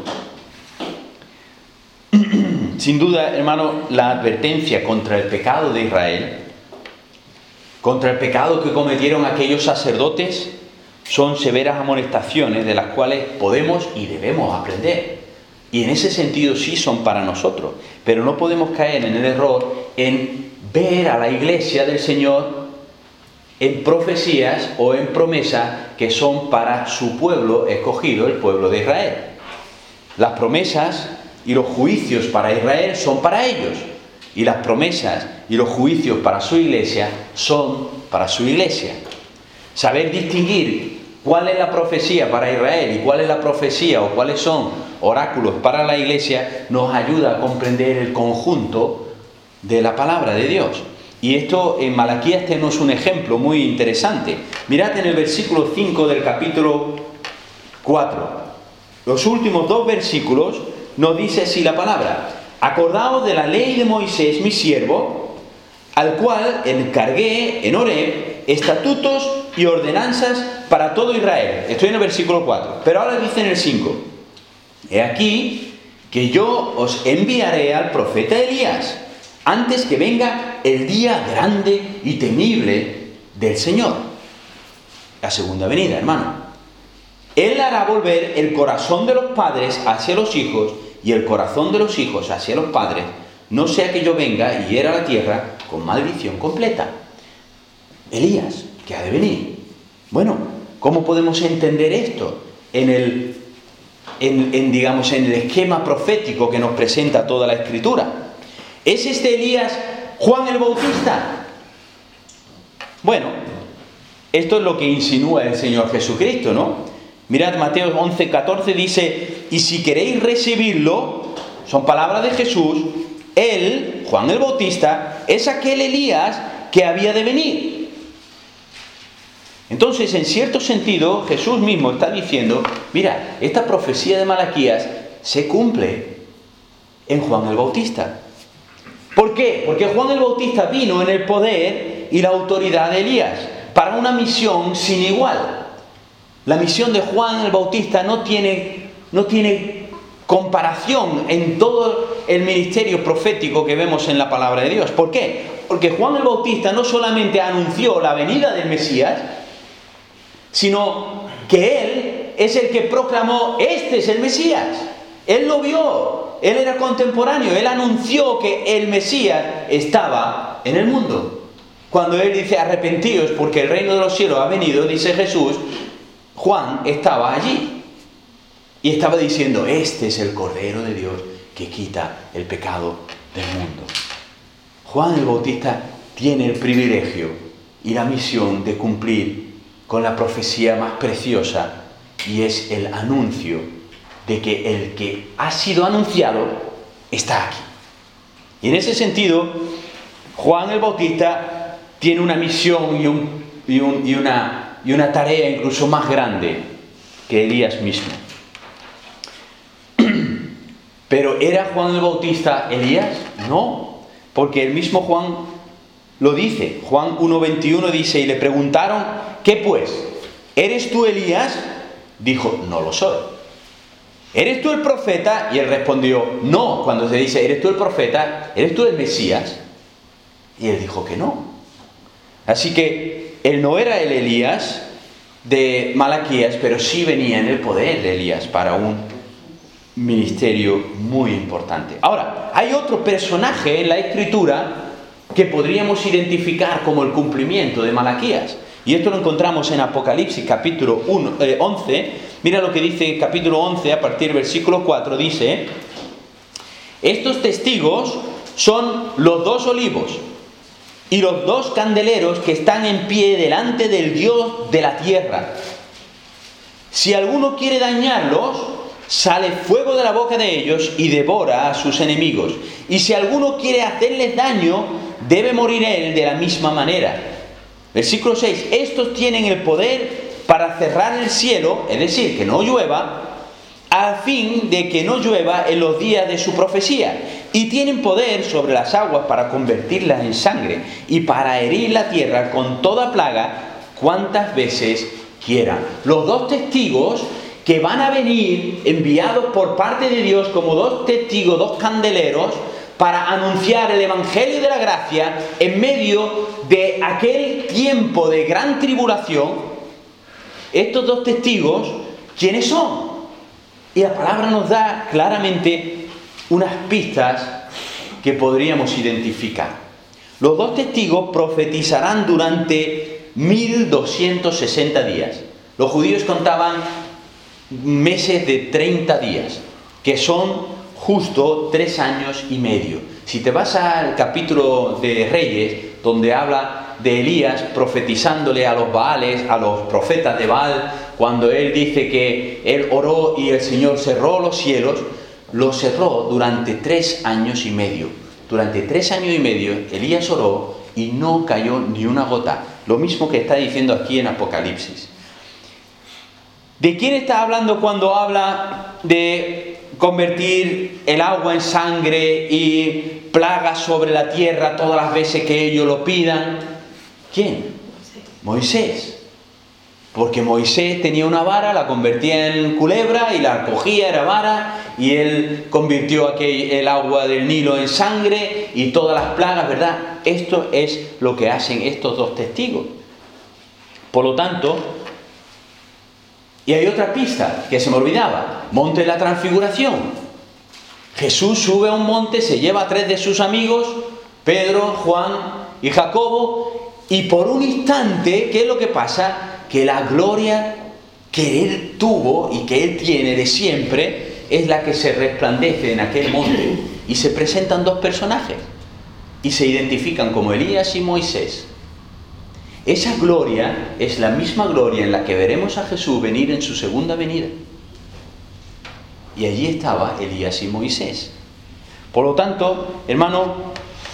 A: Sin duda, hermano, la advertencia contra el pecado de Israel, contra el pecado que cometieron aquellos sacerdotes, son severas amonestaciones de las cuales podemos y debemos aprender. Y en ese sentido sí son para nosotros. Pero no podemos caer en el error en ver a la iglesia del Señor en profecías o en promesas que son para su pueblo escogido, el pueblo de Israel. Las promesas y los juicios para Israel son para ellos, y las promesas y los juicios para su iglesia son para su iglesia. Saber distinguir cuál es la profecía para Israel y cuál es la profecía o cuáles son oráculos para la iglesia nos ayuda a comprender el conjunto de la palabra de Dios. Y esto en Malaquías tenemos un ejemplo muy interesante. Mirad en el versículo 5 del capítulo 4. Los últimos 2 versículos nos dice así la palabra: acordaos de la ley de Moisés mi siervo, al cual encargué en Horeb estatutos y ordenanzas para todo Israel. Estoy en el versículo 4, pero ahora dice en el 5: he aquí que yo os enviaré al profeta Elías, antes que venga el día grande y temible del Señor. La segunda venida, hermano. Él hará volver el corazón de los padres hacia los hijos y el corazón de los hijos hacia los padres, no sea que yo venga y hiera la tierra con maldición completa. Elías, que ha de venir. Bueno, ¿cómo podemos entender esto en el esquema profético que nos presenta toda la Escritura? ¿Es este Elías Juan el Bautista? Bueno, Esto es lo que insinúa el Señor Jesucristo, ¿no? Mirad, Mateo 11:14 dice: y si queréis recibirlo, son palabras de Jesús, él, Juan el Bautista, es aquel Elías que había de venir. Entonces, en cierto sentido, Jesús mismo está diciendo: mira, esta profecía de Malaquías se cumple en Juan el Bautista. ¿Por qué? Porque Juan el Bautista vino en el poder y la autoridad de Elías para una misión sin igual. La misión de Juan el Bautista no tiene comparación en todo el ministerio profético que vemos en la palabra de Dios. ¿Por qué? Porque Juan el Bautista no solamente anunció la venida del Mesías, sino que él es el que proclamó: este es el Mesías. Él lo vio, él era contemporáneo, él anunció que el Mesías estaba en el mundo. Cuando él dice: arrepentíos porque el reino de los cielos ha venido, dice Jesús, Juan estaba allí y estaba diciendo: este es el Cordero de Dios que quita el pecado del mundo. Juan el Bautista tiene el privilegio y la misión de cumplir con la profecía más preciosa, y es el anuncio de que el que ha sido anunciado está aquí. Y en ese sentido, Juan el Bautista tiene una misión y una tarea incluso más grande que Elías mismo. ¿Pero era Juan el Bautista Elías? No, porque el mismo Juan lo dice. Juan 1:21 dice: y le preguntaron: ¿qué pues? ¿Eres tú Elías? Dijo: no lo soy. ¿Eres tú el profeta? Y él respondió: no. Cuando se dice: ¿eres tú el profeta? ¿Eres tú el Mesías? Y él dijo que no. Así que él no era el Elías de Malaquías, pero sí venía en el poder de Elías para un ministerio muy importante. Ahora, hay otro personaje en la Escritura que podríamos identificar como el cumplimiento de Malaquías. Y esto lo encontramos en Apocalipsis capítulo 11. Mira lo que dice capítulo 11, a partir del versículo 4, dice: estos testigos son los dos olivos y los dos candeleros que están en pie delante del Dios de la tierra. Si alguno quiere dañarlos, sale fuego de la boca de ellos y devora a sus enemigos. Y si alguno quiere hacerles daño, debe morir él de la misma manera. Versículo 6. Estos tienen el poder para cerrar el cielo, es decir, que no llueva, a fin de que no llueva en los días de su profecía. Y tienen poder sobre las aguas para convertirlas en sangre y para herir la tierra con toda plaga cuantas veces quieran. Los dos testigos que van a venir enviados por parte de Dios como dos testigos, dos candeleros, para anunciar el Evangelio de la gracia en medio de aquel tiempo de gran tribulación. Estos dos testigos, ¿quiénes son? Y la palabra nos da claramente unas pistas que podríamos identificar. Los dos testigos profetizarán durante 1260 días. Los judíos contaban meses de 30 días, que son justo 3 años y medio. Si te vas al capítulo de Reyes, donde habla de Elías profetizándole a los Baales, a los profetas de Baal, cuando él dice que él oró y el Señor cerró los cielos, lo cerró durante 3 años y medio. Durante 3 años y medio Elías oró y no cayó ni una gota. Lo mismo que está diciendo aquí en Apocalipsis. ¿De quién está hablando cuando habla de convertir el agua en sangre y plagas sobre la tierra todas las veces que ellos lo pidan? ¿Quién? Moisés. Porque Moisés tenía una vara, la convertía en culebra y la cogía, era vara, y él convirtió el agua del Nilo en sangre y todas las plagas, ¿verdad? Esto es lo que hacen estos dos testigos. Por lo tanto, y hay otra pista que se me olvidaba: Monte de la Transfiguración. Jesús sube a un monte, se lleva a 3 de sus amigos, Pedro, Juan y Jacobo, y por un instante, ¿qué es lo que pasa? Que la gloria que él tuvo y que él tiene de siempre es la que se resplandece en aquel monte, y se presentan dos personajes y se identifican como Elías y Moisés. Esa gloria es la misma gloria en la que veremos a Jesús venir en su segunda venida. Y allí estaba Elías y Moisés. Por lo tanto, hermano,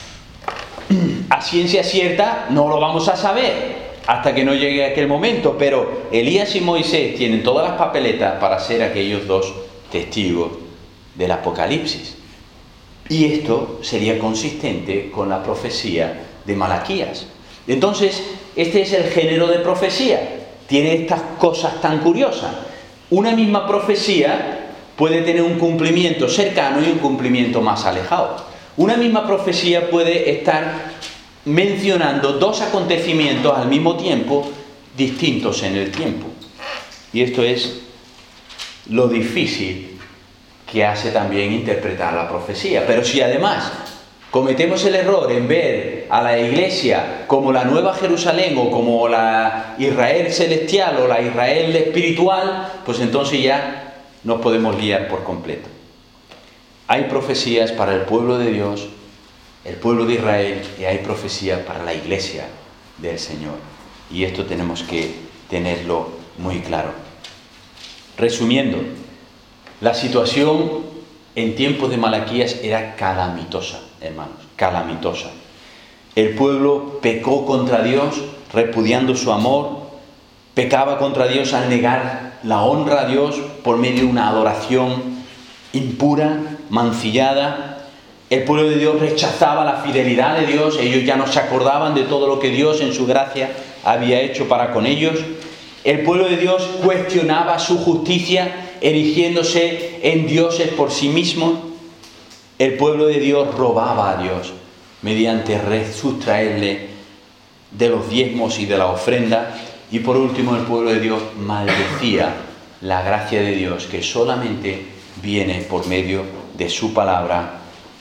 A: a ciencia cierta no lo vamos a saber hasta que no llegue aquel momento, pero Elías y Moisés tienen todas las papeletas para ser aquellos dos testigos del Apocalipsis. Y esto sería consistente con la profecía de Malaquías. Entonces, este es el género de profecía. Tiene estas cosas tan curiosas. Una misma profecía puede tener un cumplimiento cercano y un cumplimiento más alejado. Una misma profecía puede estar mencionando dos acontecimientos al mismo tiempo, distintos en el tiempo. Y esto es lo difícil que hace también interpretar la profecía. Pero si además cometemos el error en ver a la Iglesia como la Nueva Jerusalén o como la Israel celestial o la Israel espiritual, pues entonces ya nos podemos liar por completo. Hay profecías para el pueblo de Dios, el pueblo de Israel, y hay profecías para la Iglesia del Señor. Y esto tenemos que tenerlo muy claro. Resumiendo, la situación en tiempos de Malaquías era calamitosa, hermanos, calamitosa. El pueblo pecó contra Dios, repudiando su amor, pecaba contra Dios al negar la honra a Dios por medio de una adoración impura, mancillada. El pueblo de Dios rechazaba la fidelidad de Dios, ellos ya no se acordaban de todo lo que Dios en su gracia había hecho para con ellos. El pueblo de Dios cuestionaba su justicia, erigiéndose en dioses por sí mismo. El pueblo de Dios robaba a Dios mediante sustraerle de los diezmos y de la ofrenda. Y por último, el pueblo de Dios maldecía la gracia de Dios, que solamente viene por medio de su palabra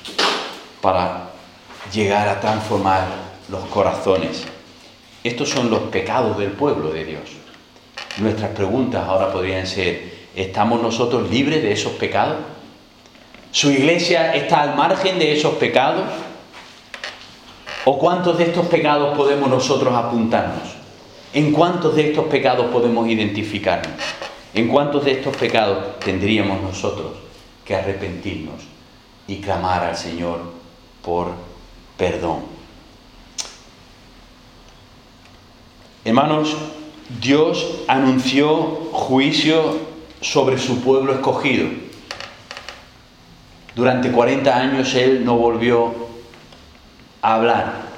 A: para llegar a transformar los corazones. Estos son los pecados del pueblo de Dios. Nuestras preguntas ahora podrían ser: ¿estamos nosotros libres de esos pecados? ¿Su iglesia está al margen de esos pecados? ¿O cuántos de estos pecados podemos nosotros apuntarnos? ¿En cuántos de estos pecados podemos identificarnos? ¿En cuántos de estos pecados tendríamos nosotros que arrepentirnos y clamar al Señor por perdón? Hermanos, Dios anunció juicio sobre su pueblo escogido. Durante 40 años Él no volvió a hablar.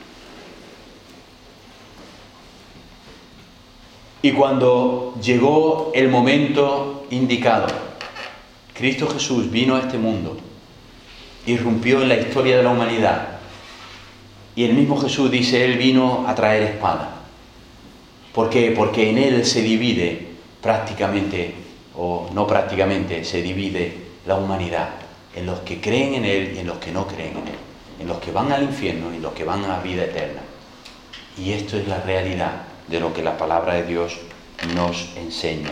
A: Y cuando llegó el momento indicado, Cristo Jesús vino a este mundo, irrumpió en la historia de la humanidad. Y el mismo Jesús dice: Él vino a traer espada. ¿Por qué? Porque en Él se divide prácticamente, o no prácticamente, se divide la humanidad, en los que creen en Él y en los que no creen en Él, en los que van al infierno y en los que van a la vida eterna. Y esto es la realidad de lo que la palabra de Dios nos enseña.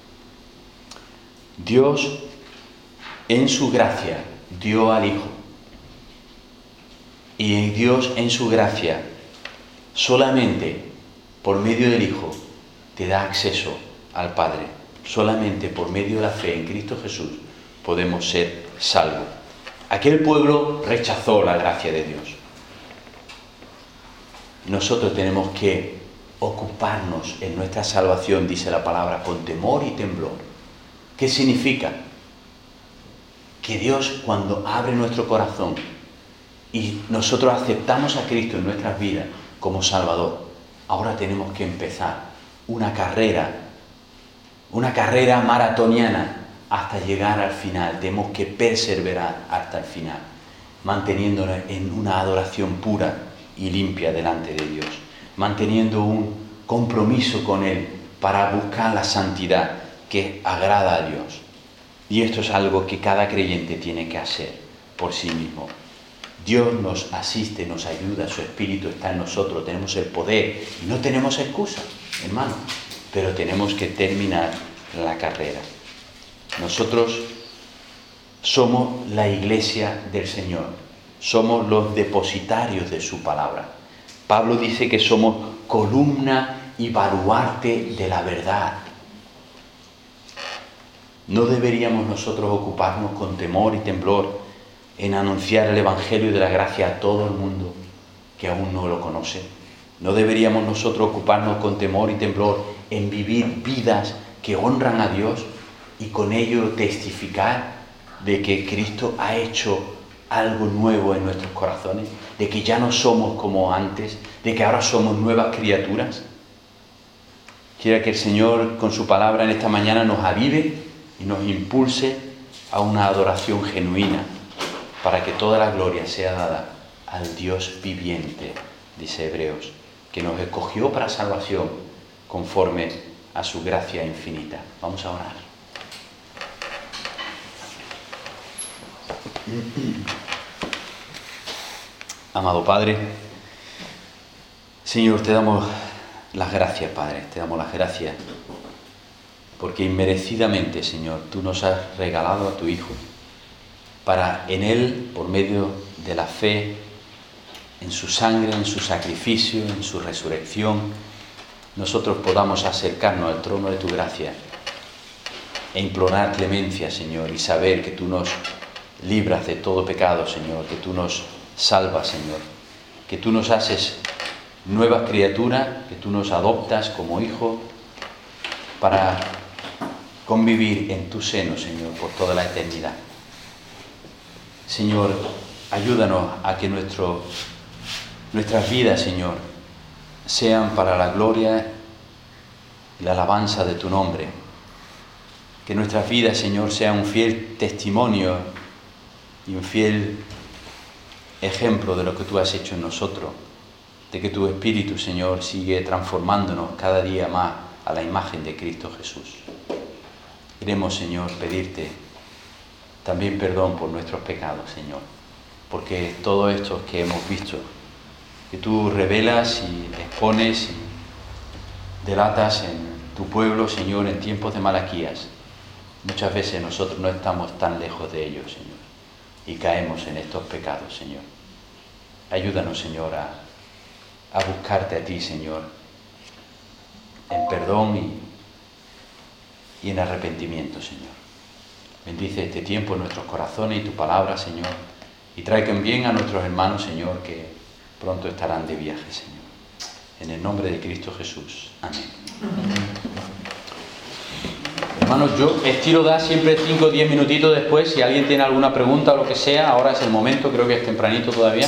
A: Dios, en su gracia, dio al Hijo. Y Dios, en su gracia, solamente por medio del Hijo, te da acceso al Padre. Solamente por medio de la fe en Cristo Jesús podemos ser salvos. Aquel pueblo rechazó la gracia de Dios. Nosotros tenemos que ocuparnos en nuestra salvación, dice la palabra, con temor y temblor. ¿Qué significa? Que Dios, cuando abre nuestro corazón y nosotros aceptamos a Cristo en nuestras vidas como Salvador, ahora tenemos que empezar una carrera maratoniana hasta llegar al final. Tenemos que perseverar hasta el final, manteniéndonos en una adoración pura y limpia delante de Dios, manteniendo un compromiso con Él para buscar la santidad que agrada a Dios. Y esto es algo que cada creyente tiene que hacer por sí mismo. Dios nos asiste, nos ayuda, su Espíritu está en nosotros, tenemos el poder y no tenemos excusa, hermano, pero tenemos que terminar la carrera. Nosotros somos la iglesia del Señor, somos los depositarios de su palabra. Pablo dice que somos columna y baluarte de la verdad. ¿No deberíamos nosotros ocuparnos con temor y temblor en anunciar el Evangelio de la gracia a todo el mundo que aún no lo conoce? ¿No deberíamos nosotros ocuparnos con temor y temblor en vivir vidas que honran a Dios y con ello testificar de que Cristo ha hecho algo nuevo en nuestros corazones, de que ya no somos como antes, de que ahora somos nuevas criaturas? Quiera que el Señor con su palabra en esta mañana nos avive y nos impulse a una adoración genuina, para que toda la gloria sea dada al Dios viviente, dice Hebreos, que nos escogió para salvación conforme a su gracia infinita. Vamos a orar. Amado Padre, Señor, te damos las gracias, Padre, te damos las gracias, porque inmerecidamente, Señor, tú nos has regalado a tu Hijo, para en Él, por medio de la fe, en su sangre, en su sacrificio, en su resurrección, nosotros podamos acercarnos al trono de tu gracia e implorar clemencia, Señor, y saber que tú nos libras de todo pecado, Señor, que tú nos salvas, Señor, que tú nos haces nuevas criaturas, que tú nos adoptas como hijo para convivir en tu seno, Señor, por toda la eternidad. Señor, ayúdanos a que nuestras vidas, Señor, sean para la gloria y la alabanza de tu nombre. Que nuestras vidas, Señor, sean un fiel testimonio y un fiel ejemplo de lo que tú has hecho en nosotros, de que tu Espíritu, Señor, sigue transformándonos cada día más a la imagen de Cristo Jesús. Queremos, Señor, pedirte también perdón por nuestros pecados, Señor, porque todo esto que hemos visto, que tú revelas y expones y delatas en tu pueblo, Señor, en tiempos de Malaquías, muchas veces nosotros no estamos tan lejos de ellos, Señor, y caemos en estos pecados, Señor. Ayúdanos, Señor, a buscarte a ti, Señor, en perdón y en arrepentimiento, Señor. Bendice este tiempo en nuestros corazones y tu palabra, Señor, y traigan bien a nuestros hermanos, Señor, que pronto estarán de viaje, Señor. En el nombre de Cristo Jesús. Amén. Hermanos, yo estiro dar siempre 5 o 10 minutitos después. Si alguien tiene alguna pregunta o lo que sea, ahora es el momento, creo que es tempranito todavía.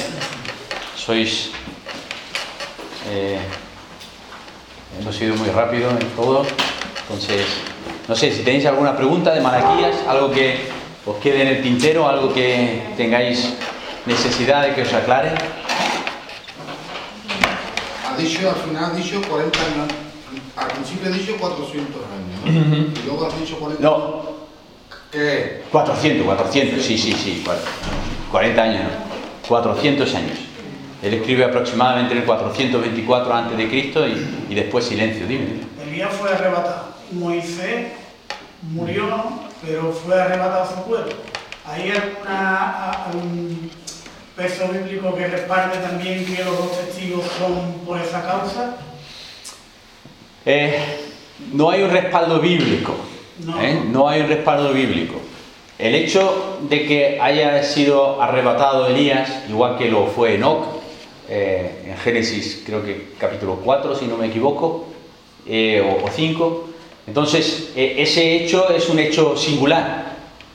A: Hemos sido muy rápido en todo. Entonces, no sé, si tenéis alguna pregunta de Malaquías, algo que os quede en el tintero, algo que tengáis necesidad de que os aclare.
B: Al final ha dicho 40 años. Al principio ha dicho 400 años, ¿no? Y luego has dicho 40 años.
A: No.
B: ¿Qué?
A: 400, sí. 40 años, no. 400 años. Él escribe aproximadamente en el 424 a.C. y después silencio. Dime.
C: Elías fue arrebatado. Moisés murió, pero fue arrebatado a su cuerpo. ¿Hay algún verso bíblico que respalde también que los dos testigos son por esa causa?
A: No hay un respaldo bíblico. No hay un respaldo bíblico. El hecho de que haya sido arrebatado Elías, igual que lo fue Enoc, en Génesis creo que capítulo 4, si no me equivoco, o 5, entonces ese hecho es un hecho singular.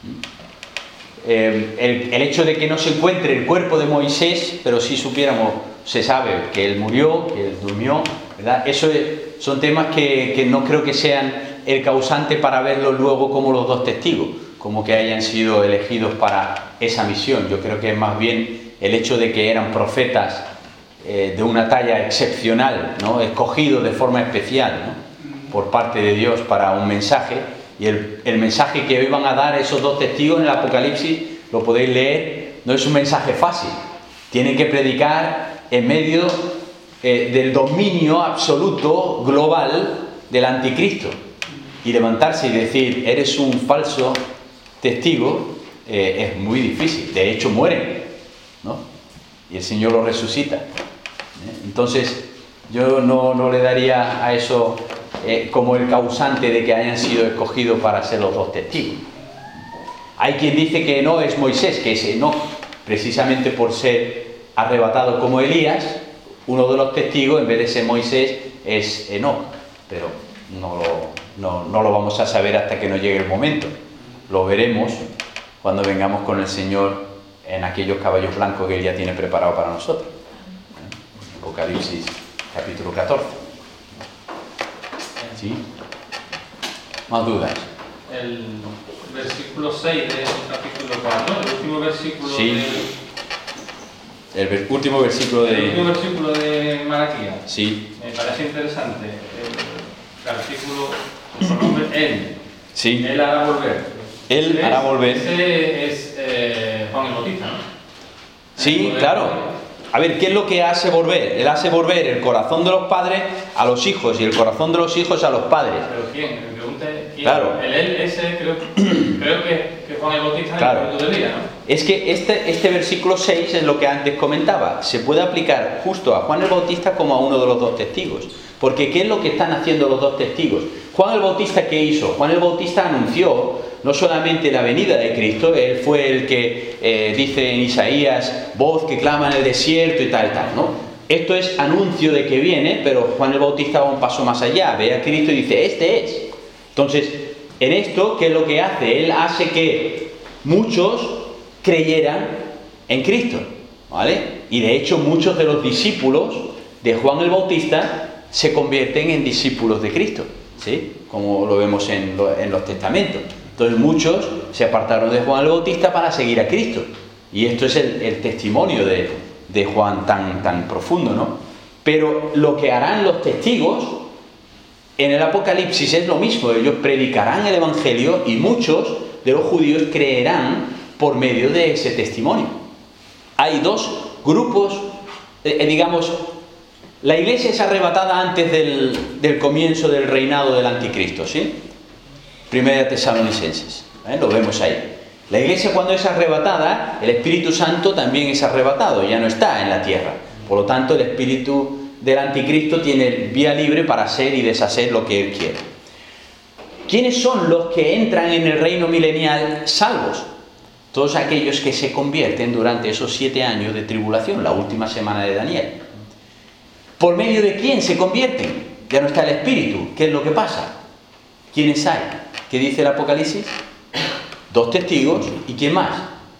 A: El hecho de que no se encuentre el cuerpo de Moisés, pero sí se sabe que él murió, que él durmió, ¿verdad? Eso son temas que no creo que sean el causante para verlos luego como los dos testigos, como que hayan sido elegidos para esa misión. Yo creo que es más bien el hecho de que eran profetas de una talla excepcional, ¿no? Escogidos de forma especial, ¿no? Por parte de Dios para un mensaje. Y el mensaje que hoy van a dar esos dos testigos en el Apocalipsis, lo podéis leer, no es un mensaje fácil. Tienen que predicar en medio del dominio absoluto global del anticristo. Y levantarse y decir, eres un falso testigo, es muy difícil. De hecho, mueren, ¿no? Y el Señor lo resucita. Entonces, Yo no le daría a eso como el causante de que hayan sido escogidos para ser los 2 testigos. Hay quien dice que no es Moisés, que es Enoc, precisamente por ser arrebatado como Elías. Uno de los testigos, en vez de ser Moisés, es Enoc, pero no lo vamos a saber hasta que nos llegue el momento. Lo veremos cuando vengamos con el Señor en aquellos caballos blancos que Él ya tiene preparado para nosotros. Apocalipsis capítulo 14. ¿Sí? ¿Más dudas?
D: El versículo 6 del capítulo 4, el último versículo
A: Sí. El último versículo
D: el último versículo de Malaquías.
A: Sí.
D: Me parece interesante. El artículo con nombre Él.
A: Sí.
D: Él hará volver.
A: Él hará volver.
D: Ese es Juan el Bautista, ¿no?
A: Sí, claro. A ver, ¿qué es lo que hace volver? Él hace volver el corazón de los padres a los hijos y el corazón de los hijos a los padres.
D: ¿Pero quién? Me pregunta quién.
A: Claro.
D: El él ese creo que Juan el Bautista
A: Claro.
D: en el momento del día, ¿no?
A: Es que este versículo 6 es lo que antes comentaba. Se puede aplicar justo a Juan el Bautista como a uno de los 2 testigos. Porque ¿qué es lo que están haciendo los 2 testigos? Juan el Bautista, ¿qué hizo? Juan el Bautista anunció no solamente la venida de Cristo, él fue el que dice en Isaías, voz que clama en el desierto y tal, ¿no? Esto es anuncio de que viene, pero Juan el Bautista va un paso más allá, ve a Cristo y dice, este es. Entonces, en esto, ¿qué es lo que hace? Él hace que muchos creyeran en Cristo, ¿vale? Y de hecho muchos de los discípulos de Juan el Bautista se convierten en discípulos de Cristo, ¿sí? Como lo vemos en los testamentos. Entonces muchos se apartaron de Juan el Bautista para seguir a Cristo. Y esto es el testimonio de Juan tan profundo, ¿no? Pero lo que harán los testigos en el Apocalipsis es lo mismo. Ellos predicarán el Evangelio y muchos de los judíos creerán por medio de ese testimonio. Hay 2 grupos, digamos, la iglesia es arrebatada antes del comienzo del reinado del anticristo, ¿sí? Primera Tesalonicenses, lo vemos ahí. La iglesia cuando es arrebatada, el Espíritu Santo también es arrebatado, ya no está en la tierra. Por lo tanto, el espíritu del anticristo tiene vía libre para hacer y deshacer lo que él quiere. ¿Quiénes son los que entran en el reino milenial salvos? Todos aquellos que se convierten durante esos 7 años de tribulación, la última semana de Daniel. ¿Por medio de quién se convierten? Ya no está el Espíritu. ¿Qué es lo que pasa? ¿Quiénes hay? ¿Qué dice el Apocalipsis? 2 testigos. ¿Y quién más?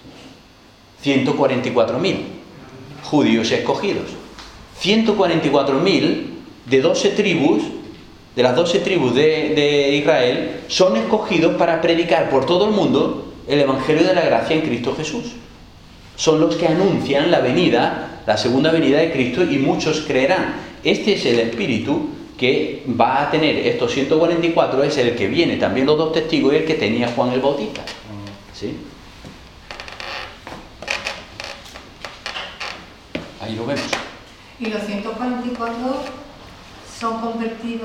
A: 144.000 judíos escogidos. 144.000 de 12 tribus, de las 12 tribus de Israel, son escogidos para predicar por todo el mundo el Evangelio de la gracia en Cristo Jesús. Son los que anuncian la venida, la segunda venida de Cristo, y muchos creerán. Este es el espíritu que va a tener estos 144, es el que viene también los 2 testigos y el que tenía Juan el Bautista. ¿Sí? Ahí lo vemos.
E: ¿Y los 144 son convertidos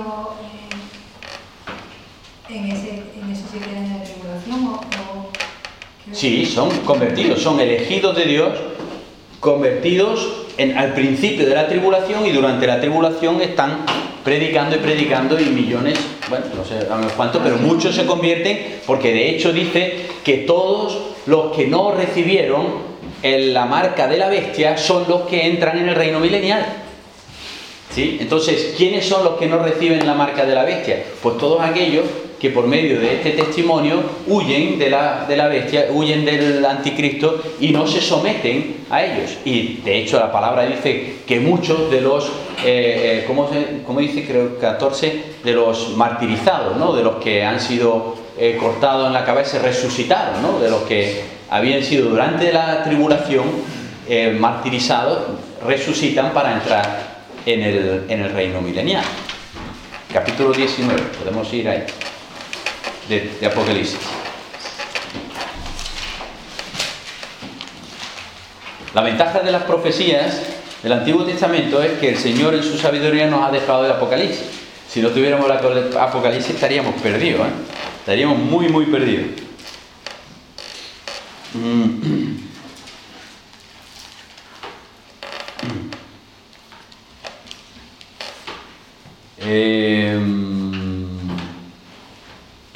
E: en esos 7 años de tribulación?
A: Sí, son convertidos, son elegidos de Dios, convertidos al principio de la tribulación, y durante la tribulación están predicando y predicando, y millones, bueno, no sé cuánto, pero muchos se convierten, porque de hecho dice que todos los que no recibieron la marca de la bestia son los que entran en el reino milenial. ¿Sí? Entonces, ¿quiénes son los que no reciben la marca de la bestia? Pues todos aquellos que por medio de este testimonio huyen de la bestia, huyen del anticristo y no se someten a ellos. Y de hecho la palabra dice que muchos de los, ¿cómo dice? Creo 14, de los martirizados, ¿no? De los que han sido cortados en la cabeza, resucitaron, ¿no? De los que habían sido durante la tribulación martirizados, resucitan para entrar en el reino milenial. Capítulo 19, podemos ir ahí, de Apocalipsis. La ventaja de las profecías del Antiguo Testamento es que el Señor en su sabiduría nos ha dejado el Apocalipsis. Si no tuviéramos el Apocalipsis estaríamos perdidos, estaríamos muy, muy perdidos.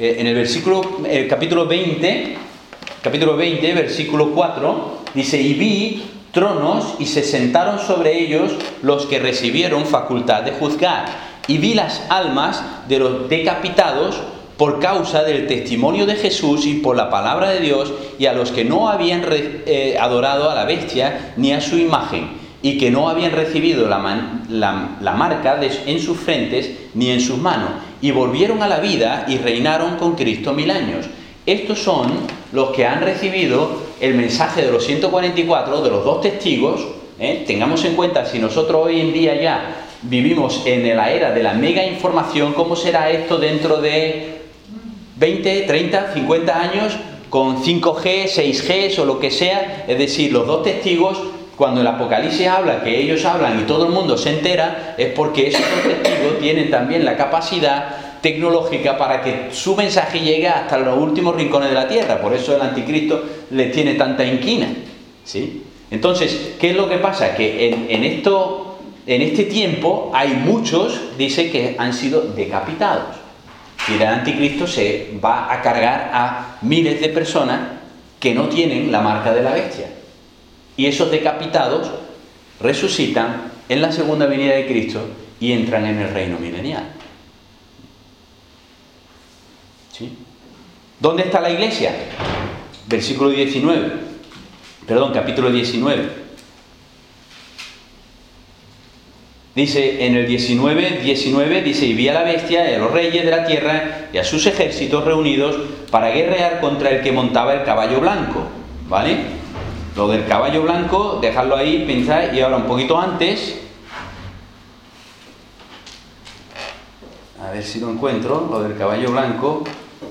A: en el capítulo 20, versículo 4, dice: y vi tronos y se sentaron sobre ellos los que recibieron facultad de juzgar, y vi las almas de los decapitados por causa del testimonio de Jesús y por la palabra de Dios, y a los que no habían adorado a la bestia ni a su imagen, y que no habían recibido la marca en sus frentes ni en sus manos, y volvieron a la vida y reinaron con Cristo 1000 años. Estos son los que han recibido el mensaje de los 144, de los 2 testigos. Tengamos en cuenta, si nosotros hoy en día ya vivimos en la era de la mega información, ¿cómo será esto dentro de 20, 30, 50 años con 5G, 6G o lo que sea? Es decir, los 2 testigos, cuando el Apocalipsis habla, que ellos hablan y todo el mundo se entera, es porque esos 2 testigos tienen también la capacidad tecnológica para que su mensaje llegue hasta los últimos rincones de la tierra. Por eso el anticristo les tiene tanta inquina, ¿sí? Entonces, ¿qué es lo que pasa? Que en este tiempo hay muchos, dice, que han sido decapitados. Y el anticristo se va a cargar a miles de personas que no tienen la marca de la bestia. Y esos decapitados resucitan en la segunda venida de Cristo y entran en el reino milenial. ¿Sí? ¿Dónde está la iglesia? Capítulo 19. Dice en el 19, dice: y vi a la bestia y a los reyes de la tierra y a sus ejércitos reunidos para guerrear contra el que montaba el caballo blanco. ¿Vale? Lo del caballo blanco, dejadlo ahí, pensad. Y ahora un poquito antes, a ver si lo encuentro, lo del caballo blanco,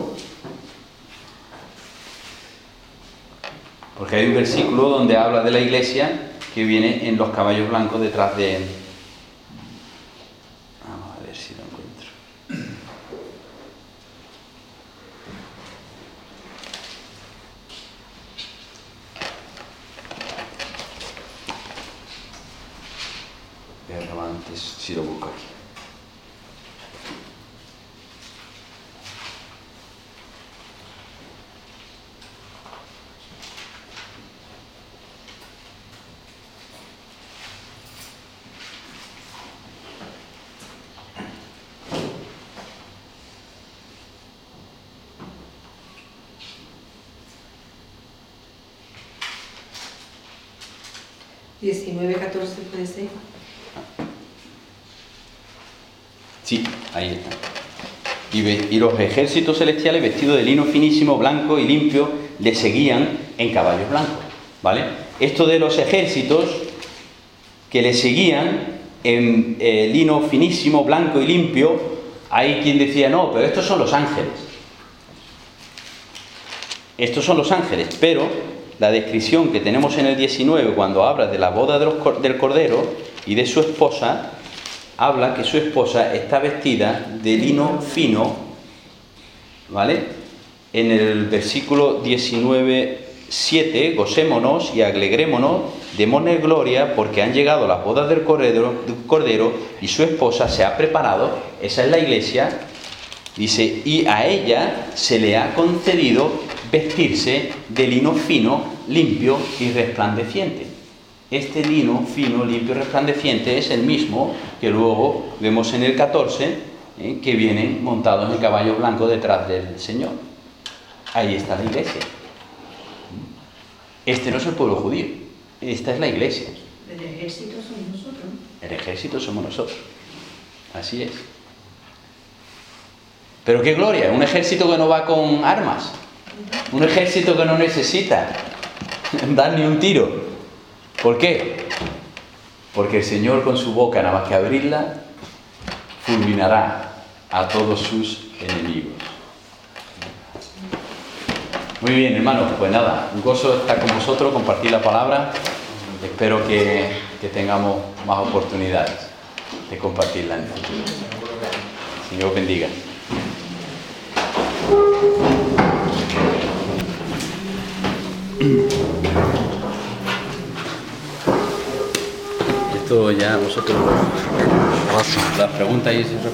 A: porque hay un versículo donde habla de la iglesia que viene en los caballos blancos detrás de él. Vamos a ver si lo encuentro. Pero antes, si lo busco aquí.
F: ¿19:14 puede ser?
A: Sí, ahí está. Y los ejércitos celestiales vestidos de lino finísimo, blanco y limpio, le seguían en caballos blancos. ¿Vale? Esto de los ejércitos que le seguían en lino finísimo, blanco y limpio, hay quien decía: no, pero estos son los ángeles. Estos son los ángeles, pero la descripción que tenemos en el 19, cuando habla de la boda del Cordero y de su esposa, habla que su esposa está vestida de lino fino, ¿vale? En el versículo 19:7, gocémonos y alegrémonos, démosle gloria, porque han llegado las bodas del Cordero y su esposa se ha preparado. Esa es la iglesia. Dice: y a ella se le ha concedido vestirse de lino fino, limpio y resplandeciente. Este lino fino, limpio y resplandeciente es el mismo que luego vemos en el 14, que vienen montados en caballos blancos detrás del Señor. Ahí está la iglesia. Este no es el pueblo judío, esta es la iglesia.
F: El ejército somos nosotros.
A: El ejército somos nosotros. Así es. Pero qué gloria, un ejército que no va con armas. Un ejército que no necesita dar ni un tiro. ¿Por qué? Porque el Señor, con su boca, nada más que abrirla, fulminará a todos sus enemigos. Muy bien, hermanos, pues nada, un gozo estar con vosotros, compartir la palabra. Espero que tengamos más oportunidades de compartirla. Señor os bendiga. Esto ya vosotros, las preguntas y